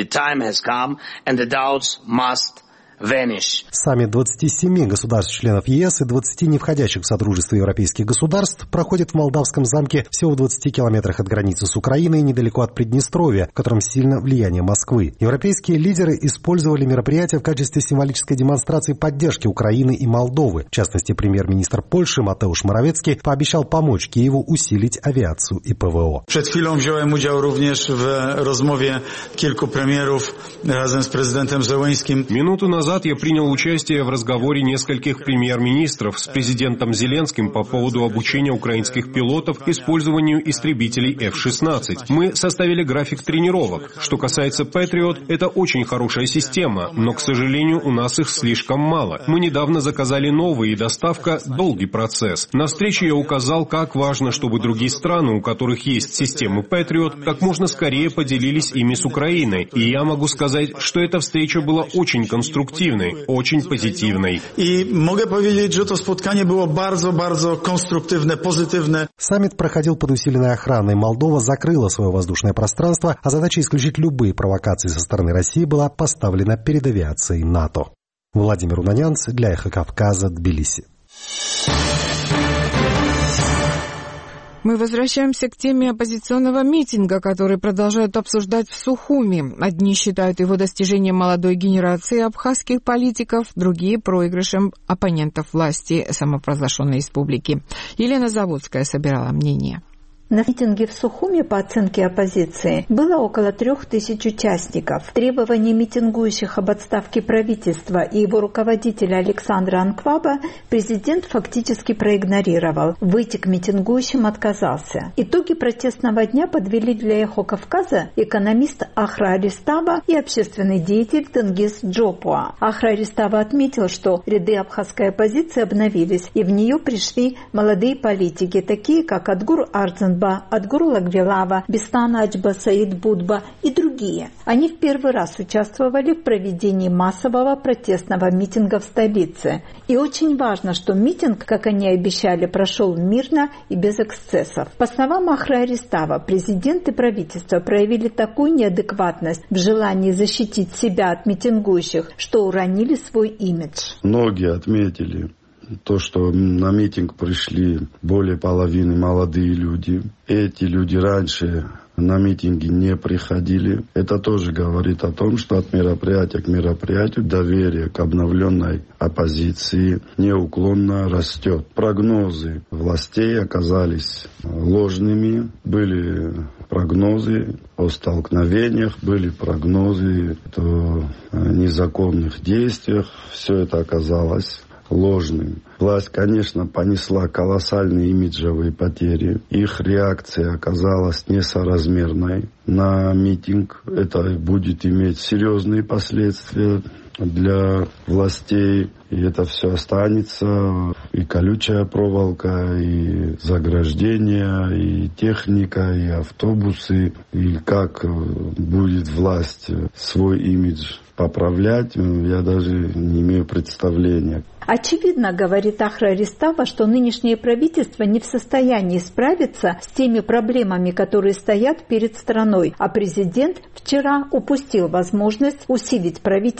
Саммит двадцати семи государств-членов ЕС и двадцати не входящих в Содружество европейских государств проходит в Молдавском замке всего в двадцати километрах от границы с Украиной, недалеко от Приднестровья, в котором сильно влияние Москвы. Европейские лидеры использовали мероприятие в качестве символической демонстрации поддержки Украины и Молдовы. В частности, премьер-министр Польши Матeusz Morawiecki пообещал помочь Киеву усилить авиацию и ПВО. Przed chwilą wziąłem udział również w rozmowie kilku premierów razem z prezydentem Zełenskim. Минуту назад я принял участие в разговоре нескольких премьер-министров с президентом Зеленским по поводу обучения украинских пилотов использованию истребителей эф шестнадцать. Мы составили график тренировок. Что касается Patriot, это очень хорошая система, но, к сожалению, у нас их слишком мало. Мы недавно заказали новые, и доставка – долгий процесс. На встрече я указал, как важно, чтобы другие страны, у которых есть системы Patriot, как можно скорее поделились ими с Украиной. И я могу сказать, что эта встреча была очень конструктивной. Очень позитивной. И могу powiedzieć, że to spotkanie było bardzo, bardzo konstruktywne, pozytywne. Саммит проходил под усиленной охраной. Молдова закрыла свое воздушное пространство, а задача исключить любые провокации со стороны России была поставлена перед авиацией НАТО. Владимир Унанянц для Эхо Кавказа, Тбилиси. Мы возвращаемся к теме оппозиционного митинга, который продолжают обсуждать в Сухуми. Одни считают его достижением молодой генерации абхазских политиков, другие – проигрышем оппонентов власти самопровозглашенной республики. Елена Заводская собирала мнение. На митинге в Сухуми, по оценке оппозиции, было около трех тысяч участников. Требования митингующих об отставке правительства и его руководителя Александра Анкваба президент фактически проигнорировал. Выйти к митингующим отказался. Итоги протестного дня подвели для Эхо Кавказа экономист Ахра Аристава и общественный деятель Тенгиз Джопуа. Ахра Аристава отметил, что ряды абхазской оппозиции обновились, и в нее пришли молодые политики, такие как Адгур Ардзенб, Адгур Лагвелава, Бестан Ачба, Саид Будба и другие. Они в первый раз участвовали в проведении массового протестного митинга в столице. И очень важно, что митинг, как они обещали, прошел мирно и без эксцессов. По словам Ахры Аристава, президент и правительство проявили такую неадекватность в желании защитить себя от митингующих, что уронили свой имидж. Многие отметили то, что на митинг пришли более половины молодые люди. Эти люди раньше на митинги не приходили. Это тоже говорит о том, что от мероприятия к мероприятию доверие к обновленной оппозиции неуклонно растет. Прогнозы властей оказались ложными. Были прогнозы о столкновениях, были прогнозы о незаконных действиях. Все это оказалось ложным. Власть, конечно, понесла колоссальные имиджевые потери. Их реакция оказалась несоразмерной на митинг. Это будет иметь серьезные последствия для властей. И это все останется. И колючая проволока, и заграждения, и техника, и автобусы. И как будет власть свой имидж поправлять, я даже не имею представления. Очевидно, говорит Ахра Аристава, что нынешнее правительство не в состоянии справиться с теми проблемами, которые стоят перед страной, а президент вчера упустил возможность усилить правительство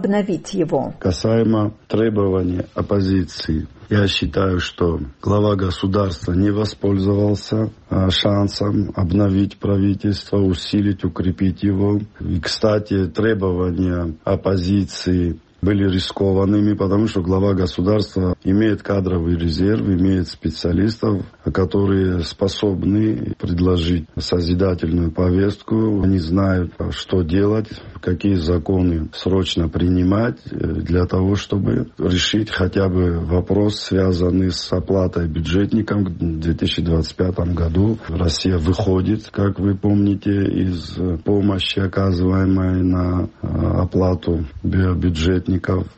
обновить его. Касаемо требований оппозиции, я считаю, что глава государства не воспользовался шансом обновить правительство, усилить, укрепить его. И, кстати, требования оппозиции были рискованными, потому что глава государства имеет кадровый резерв, имеет специалистов, которые способны предложить созидательную повестку. Они знают, что делать, какие законы срочно принимать для того, чтобы решить хотя бы вопрос, связанный с оплатой бюджетникам. В две тысячи двадцать пятом году Россия выходит, как вы помните, из помощи, оказываемой на оплату бюджетников.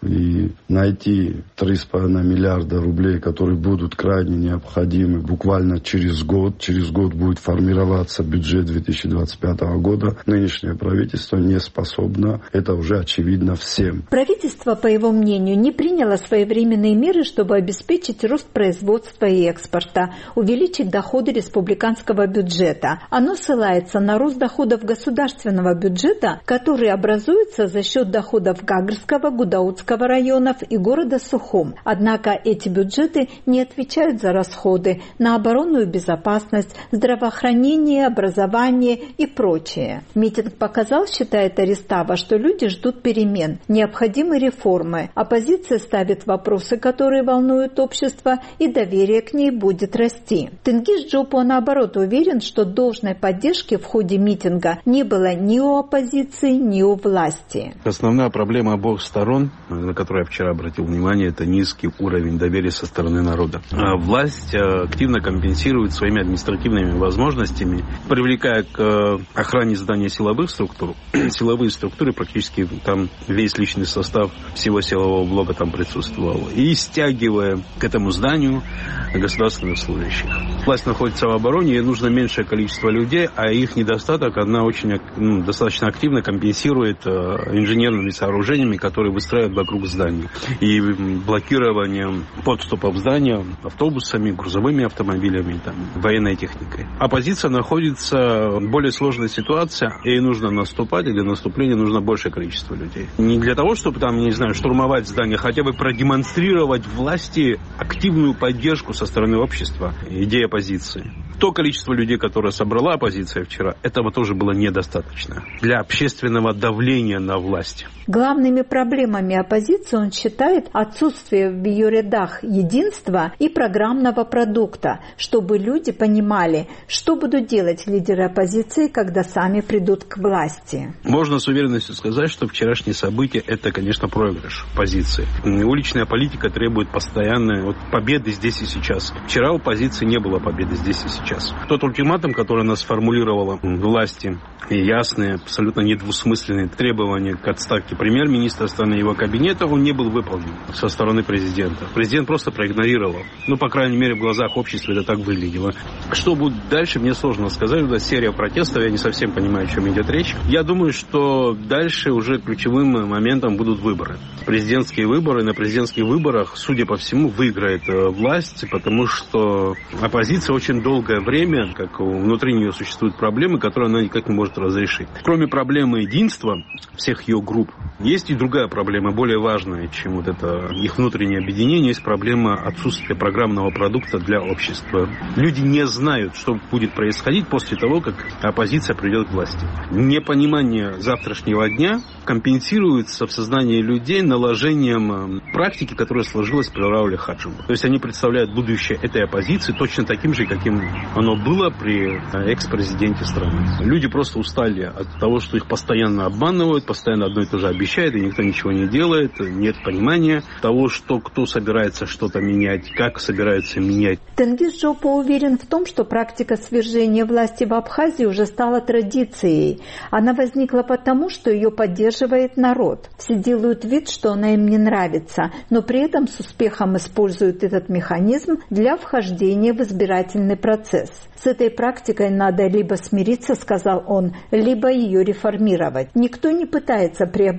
И найти три с половиной миллиарда рублей, которые будут крайне необходимы буквально через год. Через год будет формироваться бюджет две тысячи двадцать пятого года. Нынешнее правительство не способно. Это уже очевидно всем. Правительство, по его мнению, не приняло своевременные меры, чтобы обеспечить рост производства и экспорта, увеличить доходы республиканского бюджета. Оно ссылается на рост доходов государственного бюджета, который образуется за счет доходов Гагарского, Гудаутского районов и города Сухум. Однако эти бюджеты не отвечают за расходы на оборонную безопасность, здравоохранение, образование и прочее. Митинг показал, считает Аристава, что люди ждут перемен, необходимы реформы. Оппозиция ставит вопросы, которые волнуют общество, и доверие к ней будет расти. Тенгиз Джопо, наоборот, уверен, что должной поддержки в ходе митинга не было ни у оппозиции, ни у власти. Основная проблема обоих сторон, на которую я вчера обратил внимание, это низкий уровень доверия со стороны народа. А власть активно компенсирует своими административными возможностями, привлекая к охране здания силовых структур. Силовые структуры, практически там весь личный состав всего силового блока там присутствовал. И стягивая к этому зданию государственных служащих. Власть находится в обороне, ей нужно меньшее количество людей, а их недостаток она очень ну, достаточно активно компенсирует инженерными сооружениями, которые выстраивают вокруг зданий. И блокированием подступов в здания автобусами, грузовыми автомобилями, там, военной техникой. Оппозиция находится в более сложной ситуации, ей нужно наступать, и для наступления нужно большее количество людей. Не для того, чтобы там, не знаю, штурмовать здания, хотя бы продемонстрировать власти активную поддержку со стороны общества, идеи оппозиции. То количество людей, которое собрала оппозиция вчера, этого тоже было недостаточно для общественного давления на власть. Главными проблемами оппозиции он считает отсутствие в ее рядах единства и программного продукта, чтобы люди понимали, что будут делать лидеры оппозиции, когда сами придут к власти. Можно с уверенностью сказать, что вчерашние события – это, конечно, проигрыш позиции. Уличная политика требует постоянной вот, победы здесь и сейчас. Вчера у оппозиции не было победы здесь и сейчас. Тот ультиматум, который нас сформулировала власти, ясные, абсолютно недвусмысленные требования к отставке премьер-министра страны и его кабинета, он не был выполнен со стороны президента. Президент просто проигнорировал. Ну, по крайней мере, в глазах общества это так выглядело. Что будет дальше, мне сложно сказать. Это серия протестов, я не совсем понимаю, о чем идет речь. Я думаю, что дальше уже ключевым моментом будут выборы. Президентские выборы. На президентских выборах, судя по всему, выиграет власть, потому что оппозиция очень долгое время, как внутри нее существуют проблемы, которые она никак не может разрешить. Кроме проблемы единства всех ее групп, есть и другая проблема, более важная, чем вот это их внутреннее объединение, есть проблема отсутствия программного продукта для общества. Люди не знают, что будет происходить после того, как оппозиция придет к власти. Непонимание завтрашнего дня компенсируется в сознании людей наложением практики, которая сложилась при Рауле Хаджибу. То есть они представляют будущее этой оппозиции точно таким же, каким оно было при экс-президенте страны. Люди просто устали от того, что их постоянно обманывают, постоянно одно и то же обещают, и никто ничего не делает, нет понимания того, что кто собирается что-то менять, как собирается менять. Тенгиз Джопо уверен в том, что практика свержения власти в Абхазии уже стала традицией. Она возникла потому, что ее поддерживает народ. Все делают вид, что она им не нравится, но при этом с успехом используют этот механизм для вхождения в избирательный процесс. С этой практикой надо либо смириться, сказал он, либо ее реформировать. Никто не пытается преобразовать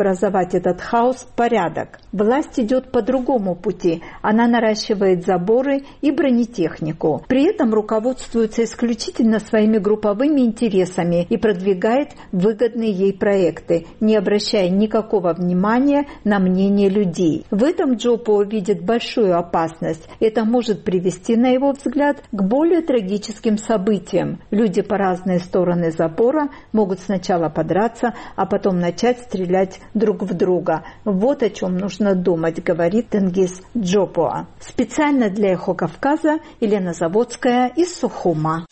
преобразовать этот хаос в порядок. Власть идет по другому пути. Она наращивает заборы и бронетехнику. При этом руководствуется исключительно своими групповыми интересами и продвигает выгодные ей проекты, не обращая никакого внимания на мнение людей. В этом Джопо видит большую опасность. Это может привести, на его взгляд, к более трагическим событиям. Люди по разные стороны забора могут сначала подраться, а потом начать стрелять друг в друга. Вот о чем нужно думать, говорит Тенгиз Джопо. Специально для «Эхо Кавказа» Елена Заводская из Сухума.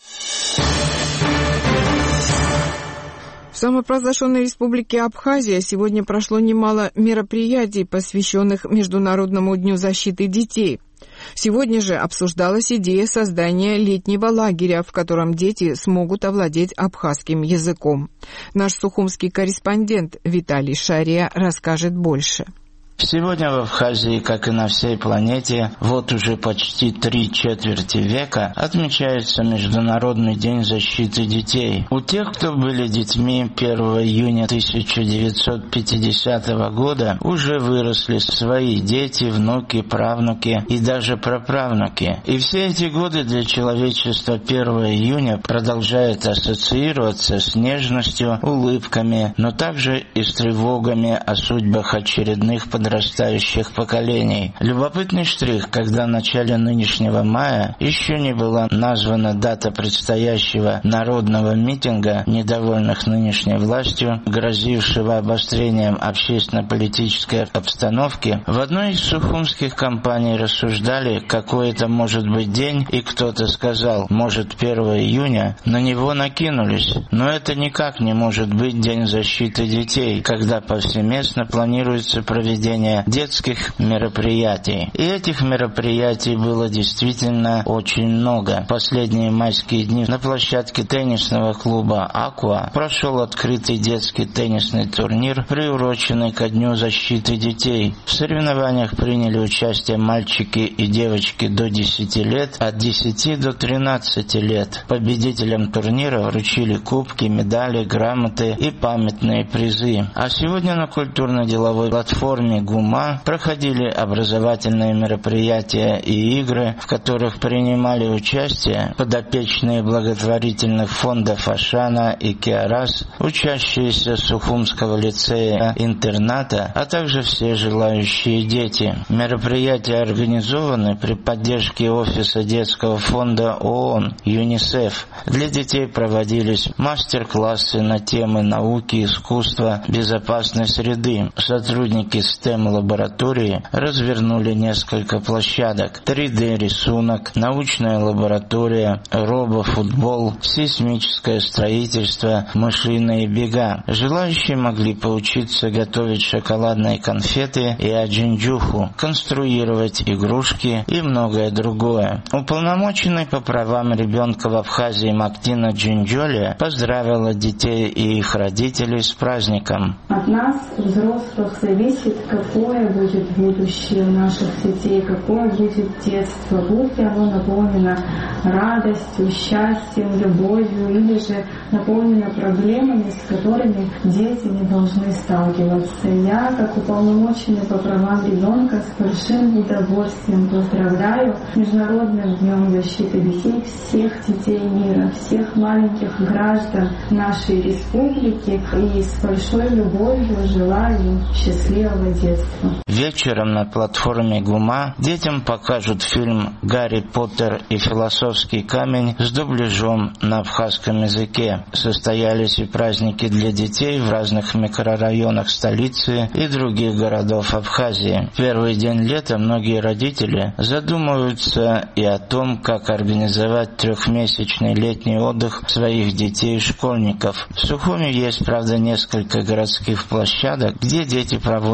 В самопровозглашенной республике Абхазия сегодня прошло немало мероприятий, посвященных Международному дню защиты детей. Сегодня же обсуждалась идея создания летнего лагеря, в котором дети смогут овладеть абхазским языком. Наш сухумский корреспондент Виталий Шария расскажет больше. Сегодня в Абхазии, как и на всей планете, вот уже почти три четверти века отмечается Международный день защиты детей. У тех, кто были детьми первого июня тысяча девятьсот пятидесятого года, уже выросли свои дети, внуки, правнуки и даже праправнуки. И все эти годы для человечества первого июня продолжает ассоциироваться с нежностью, улыбками, но также и с тревогами о судьбах очередных подростковых подрастающих поколений. Любопытный штрих, когда в начале нынешнего мая еще не была названа дата предстоящего народного митинга, недовольных нынешней властью, грозившего обострением общественно-политической обстановки, в одной из сухумских компаний рассуждали, какой это может быть день, и кто-то сказал, может, первого июня, на него накинулись. Но это никак не может быть День защиты детей, когда повсеместно планируется проведение детских мероприятий. И этих мероприятий было действительно очень много. Последние майские дни на площадке теннисного клуба «Аква» прошел открытый детский теннисный турнир, приуроченный ко Дню защиты детей. В соревнованиях приняли участие мальчики и девочки до десяти лет, от десяти до тринадцати лет. Победителям турнира вручили кубки, медали, грамоты и памятные призы. А сегодня на культурно-деловой платформе ГУМа проходили образовательные мероприятия и игры, в которых принимали участие подопечные благотворительных фондов Ашана и Киарас, учащиеся Сухумского лицея-интерната, а также все желающие дети. Мероприятия организованы при поддержке Офиса детского фонда ООН ЮНИСЕФ. Для детей проводились мастер-классы на темы науки, искусства, безопасной среды. Сотрудники STEM-лаборатории развернули несколько площадок: три дэ рисунок, научная лаборатория, робофутбол, сейсмическое строительство, мышиные бега. Желающие могли поучиться готовить шоколадные конфеты и аджинджуху, конструировать игрушки и многое другое. Уполномоченный по правам ребенка в Абхазии Мактина Джинджоли поздравила детей и их родителей с праздником. От нас, взрослых, зависит, какое будет будущее у наших детей, какое будет детство, будет ли оно наполнено радостью, счастьем, любовью, или же наполнено проблемами, с которыми дети не должны сталкиваться. Я, как уполномоченный по правам ребенка, с большим удовольствием поздравляю Международным днем защиты детей всех детей мира, всех маленьких граждан нашей республики, и с большой любовью желаю им счастливого детства. Вечером на платформе ГУМа детям покажут фильм «Гарри Поттер и философский камень» с дубляжом на абхазском языке. Состоялись и праздники для детей в разных микрорайонах столицы и других городов Абхазии. В первый день лета многие родители задумываются и о том, как организовать трехмесячный летний отдых своих детей и школьников. В Сухуме есть, правда, несколько городских площадок, где дети проводят день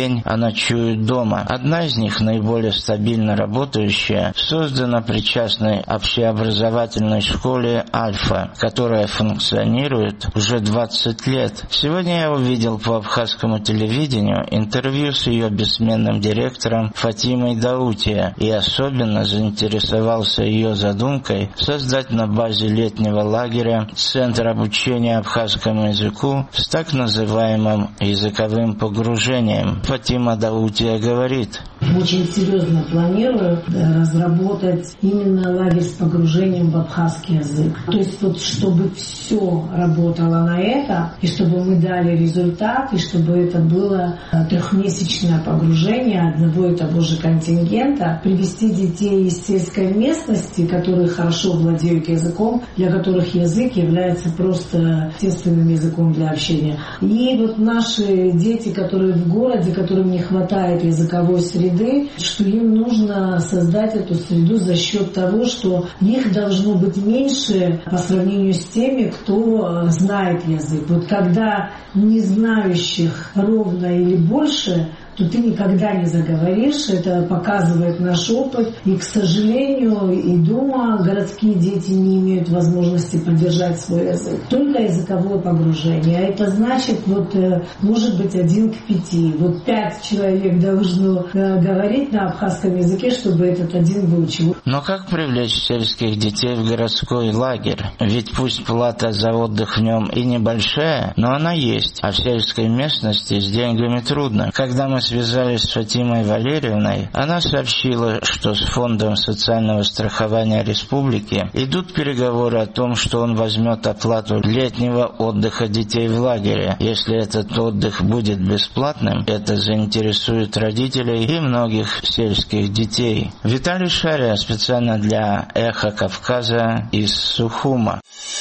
день, а ночуют дома. Одна из них, наиболее стабильно работающая, создана при частной общеобразовательной школе «Альфа», которая функционирует уже двадцать лет. Сегодня я увидел по абхазскому телевидению интервью с ее бессменным директором Фатимой Даутия и особенно заинтересовался ее задумкой создать на базе летнего лагеря центр обучения абхазскому языку с так называемым языковым погружением. Фатима Даутия говорит: очень серьезно планирую разработать именно лагерь с погружением в абхазский язык. То есть вот чтобы все работало на это, и чтобы мы дали результат, и чтобы это было трехмесячное погружение одного и того же контингента, привести детей из сельской местности, которые хорошо владеют языком, для которых язык является просто естественным языком для общения. И вот наши дети, которые в городе, которым не хватает языковой среды, что им нужно создать эту среду за счет того, что их должно быть меньше по сравнению с теми, кто знает язык. Вот когда не знающих ровно или больше, то ты никогда не заговоришь. Это показывает наш опыт. И, к сожалению, и дома городские дети не имеют возможности поддержать свой язык. Только языковое погружение. А это значит, вот, может быть, один к пяти. Вот пять человек должно говорить на абхазском языке, чтобы этот один выучил. Но как привлечь сельских детей в городской лагерь? Ведь пусть плата за отдых в нем и небольшая, но она есть. А в сельской местности с деньгами трудно. Когда мы связались с Фатимой Валерьевной, она сообщила, что с Фондом социального страхования республики идут переговоры о том, что он возьмет оплату летнего отдыха детей в лагере. Если этот отдых будет бесплатным, это заинтересует родителей и многих сельских детей. Виталий Шария специально для «Эхо Кавказа» из Сухума.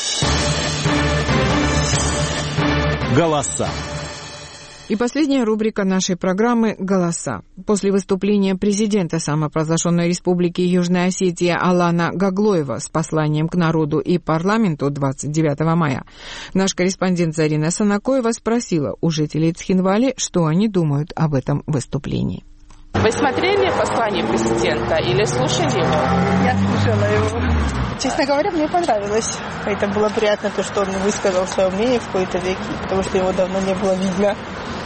Голоса. И последняя рубрика нашей программы «Голоса». После выступления президента самопровозглашенной республики Южная Осетия Алана Гаглоева с посланием к народу и парламенту двадцать девятого мая наш корреспондент Зарина Санакоева спросила у жителей Цхинвали, что они думают об этом выступлении. Вы смотрели послание президента или слушали его? Я слушала его. Честно говоря, мне понравилось. Это было приятно, то, что он высказал свое мнение в какой-то веке, потому что его давно не было видно.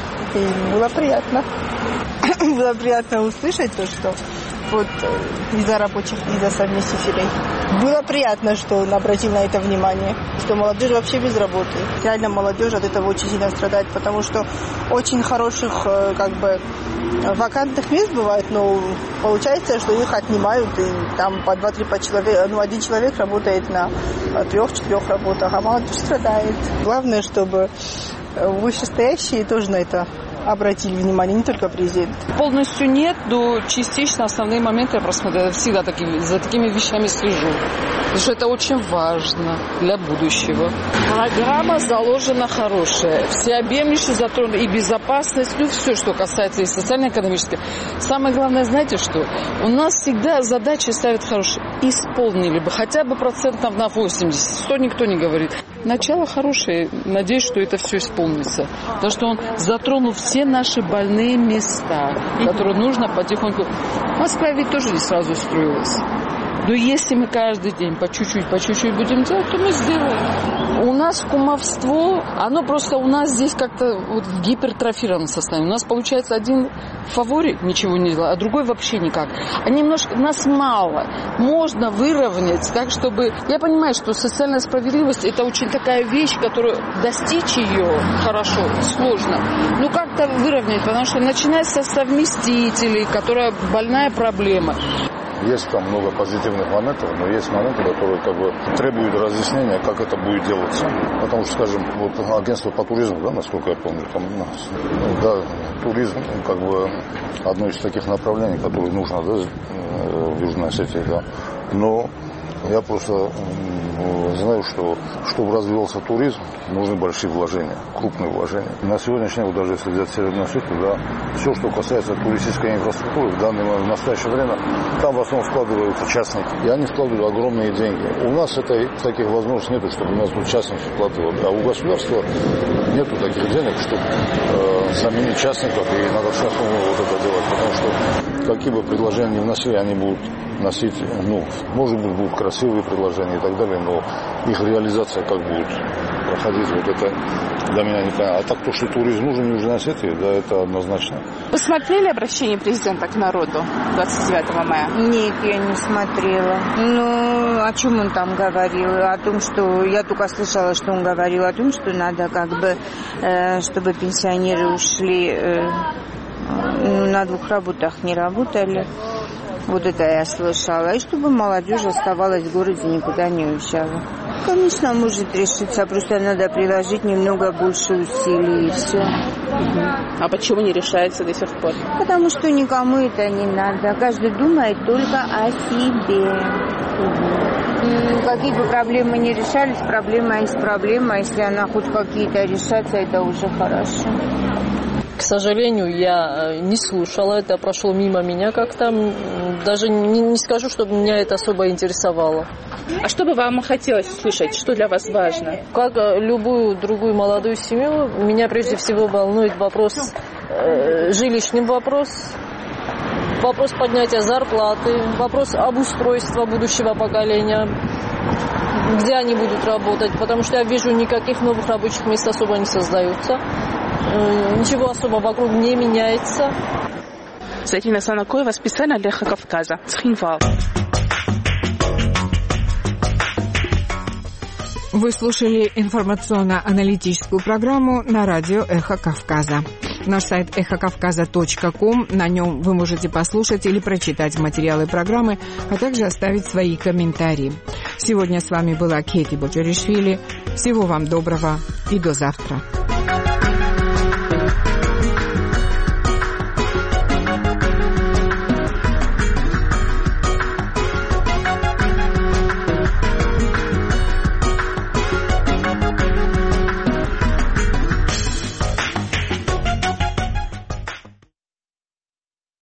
И было приятно. Было приятно услышать то, что вот из-за рабочих, из-за совместителей. Было приятно, что он обратил на это внимание, что молодежь вообще без работы. Реально молодежь от этого очень сильно страдает, потому что очень хороших как бы вакантных мест бывает, но получается, что их отнимают, и там по два-три по человеку, ну один человек работает на трех-четырех работах, а молодежь страдает. Главное, чтобы вышестоящие тоже на это обратили внимание, не только президент. Полностью нет, но частично основные моменты я просмотрела. Всегда такими, за такими вещами слежу. Потому что это очень важно для будущего. Программа заложена хорошая. Всеобъемлюще затронута и безопасность, ну все, что касается и социально-экономической. Самое главное, знаете что? У нас всегда задачи ставят хорошие. Исполнили бы хотя бы процентов на восемьдесят. сто никто не говорит. Начало хорошее. Надеюсь, что это все исполнится. Потому что он затронул все наши больные места, которые нужно потихоньку. Москва ведь тоже не сразу строилась. Но если мы каждый день по чуть-чуть, по чуть-чуть будем делать, то мы сделаем. У нас кумовство, оно просто у нас здесь как-то вот в гипертрофированном состоянии. У нас получается один в фаворе ничего не делает, а другой вообще никак. А немножко нас мало. Можно выровнять так, чтобы... Я понимаю, что социальная справедливость – это очень такая вещь, которую достичь ее хорошо, сложно. Ну как-то выровнять, потому что начиная со совместителей, которая больная проблема. Есть там много позитивных моментов, но есть моменты, которые как бы требуют разъяснения, как это будет делаться. Потому что, скажем, вот агентство по туризму, да, насколько я помню, там, да, туризм как бы одно из таких направлений, которое нужно, да, в Южной Осетии, да. Но Я просто знаю, что чтобы развивался туризм, нужны большие вложения, крупные вложения. На сегодняшний день, даже если взять Северную Осетию, да, все, что касается туристической инфраструктуры, в данное в настоящее время, там в основном вкладываются частники. И они вкладывают огромные деньги. У нас этой, таких возможностей нет, чтобы у нас тут частники вкладывали. А у государства нету таких денег, чтобы э, заменить частников и на государственном уровне вот это делать. Потому что какие бы предложения ни вносили, они будут носить, ну, может быть, будут красивые предложения и так далее, но их реализация как будет проходить, вот это для меня непонятно. А так то, что туризм нужен в Южной Осетии, да, это однозначно. Вы смотрели обращение президента к народу двадцать девятого мая? Нет, я не смотрела. Ну, о чем он там говорил? О том, что я только слышала, что он говорил о том, что надо как бы, э, чтобы пенсионеры ушли, э, на двух работах не работали. Вот это я слышала. И чтобы молодежь оставалась в городе, никуда не уезжала. Конечно, может решиться, просто надо приложить немного больше усилий и все. А почему не решается до сих пор? Потому что никому это не надо. Каждый думает только о себе. Какие бы проблемы ни решались, проблема есть проблема. Если она хоть какие-то решается, это уже хорошо. К сожалению, я не слушала это, прошло мимо меня как-то. Даже не, не скажу, чтобы меня это особо интересовало. А что бы вам хотелось услышать? Что для вас важно? Как любую другую молодую семью, меня прежде всего волнует вопрос, э, жилищный вопрос, вопрос поднятия зарплаты, вопрос обустройства будущего поколения, где они будут работать, потому что я вижу, никаких новых рабочих мест особо не создаются. Ничего особо вокруг не меняется. Зарина Санакоева, специально для Эхо Кавказа. Цхинвал. Вы слушали информационно-аналитическую программу на радио «Эхо Кавказа». Наш сайт эхо кавказа точка ком, на нем вы можете послушать или прочитать материалы программы, а также оставить свои комментарии. Сегодня с вами была Кети Боджаришвили. Всего вам доброго и до завтра.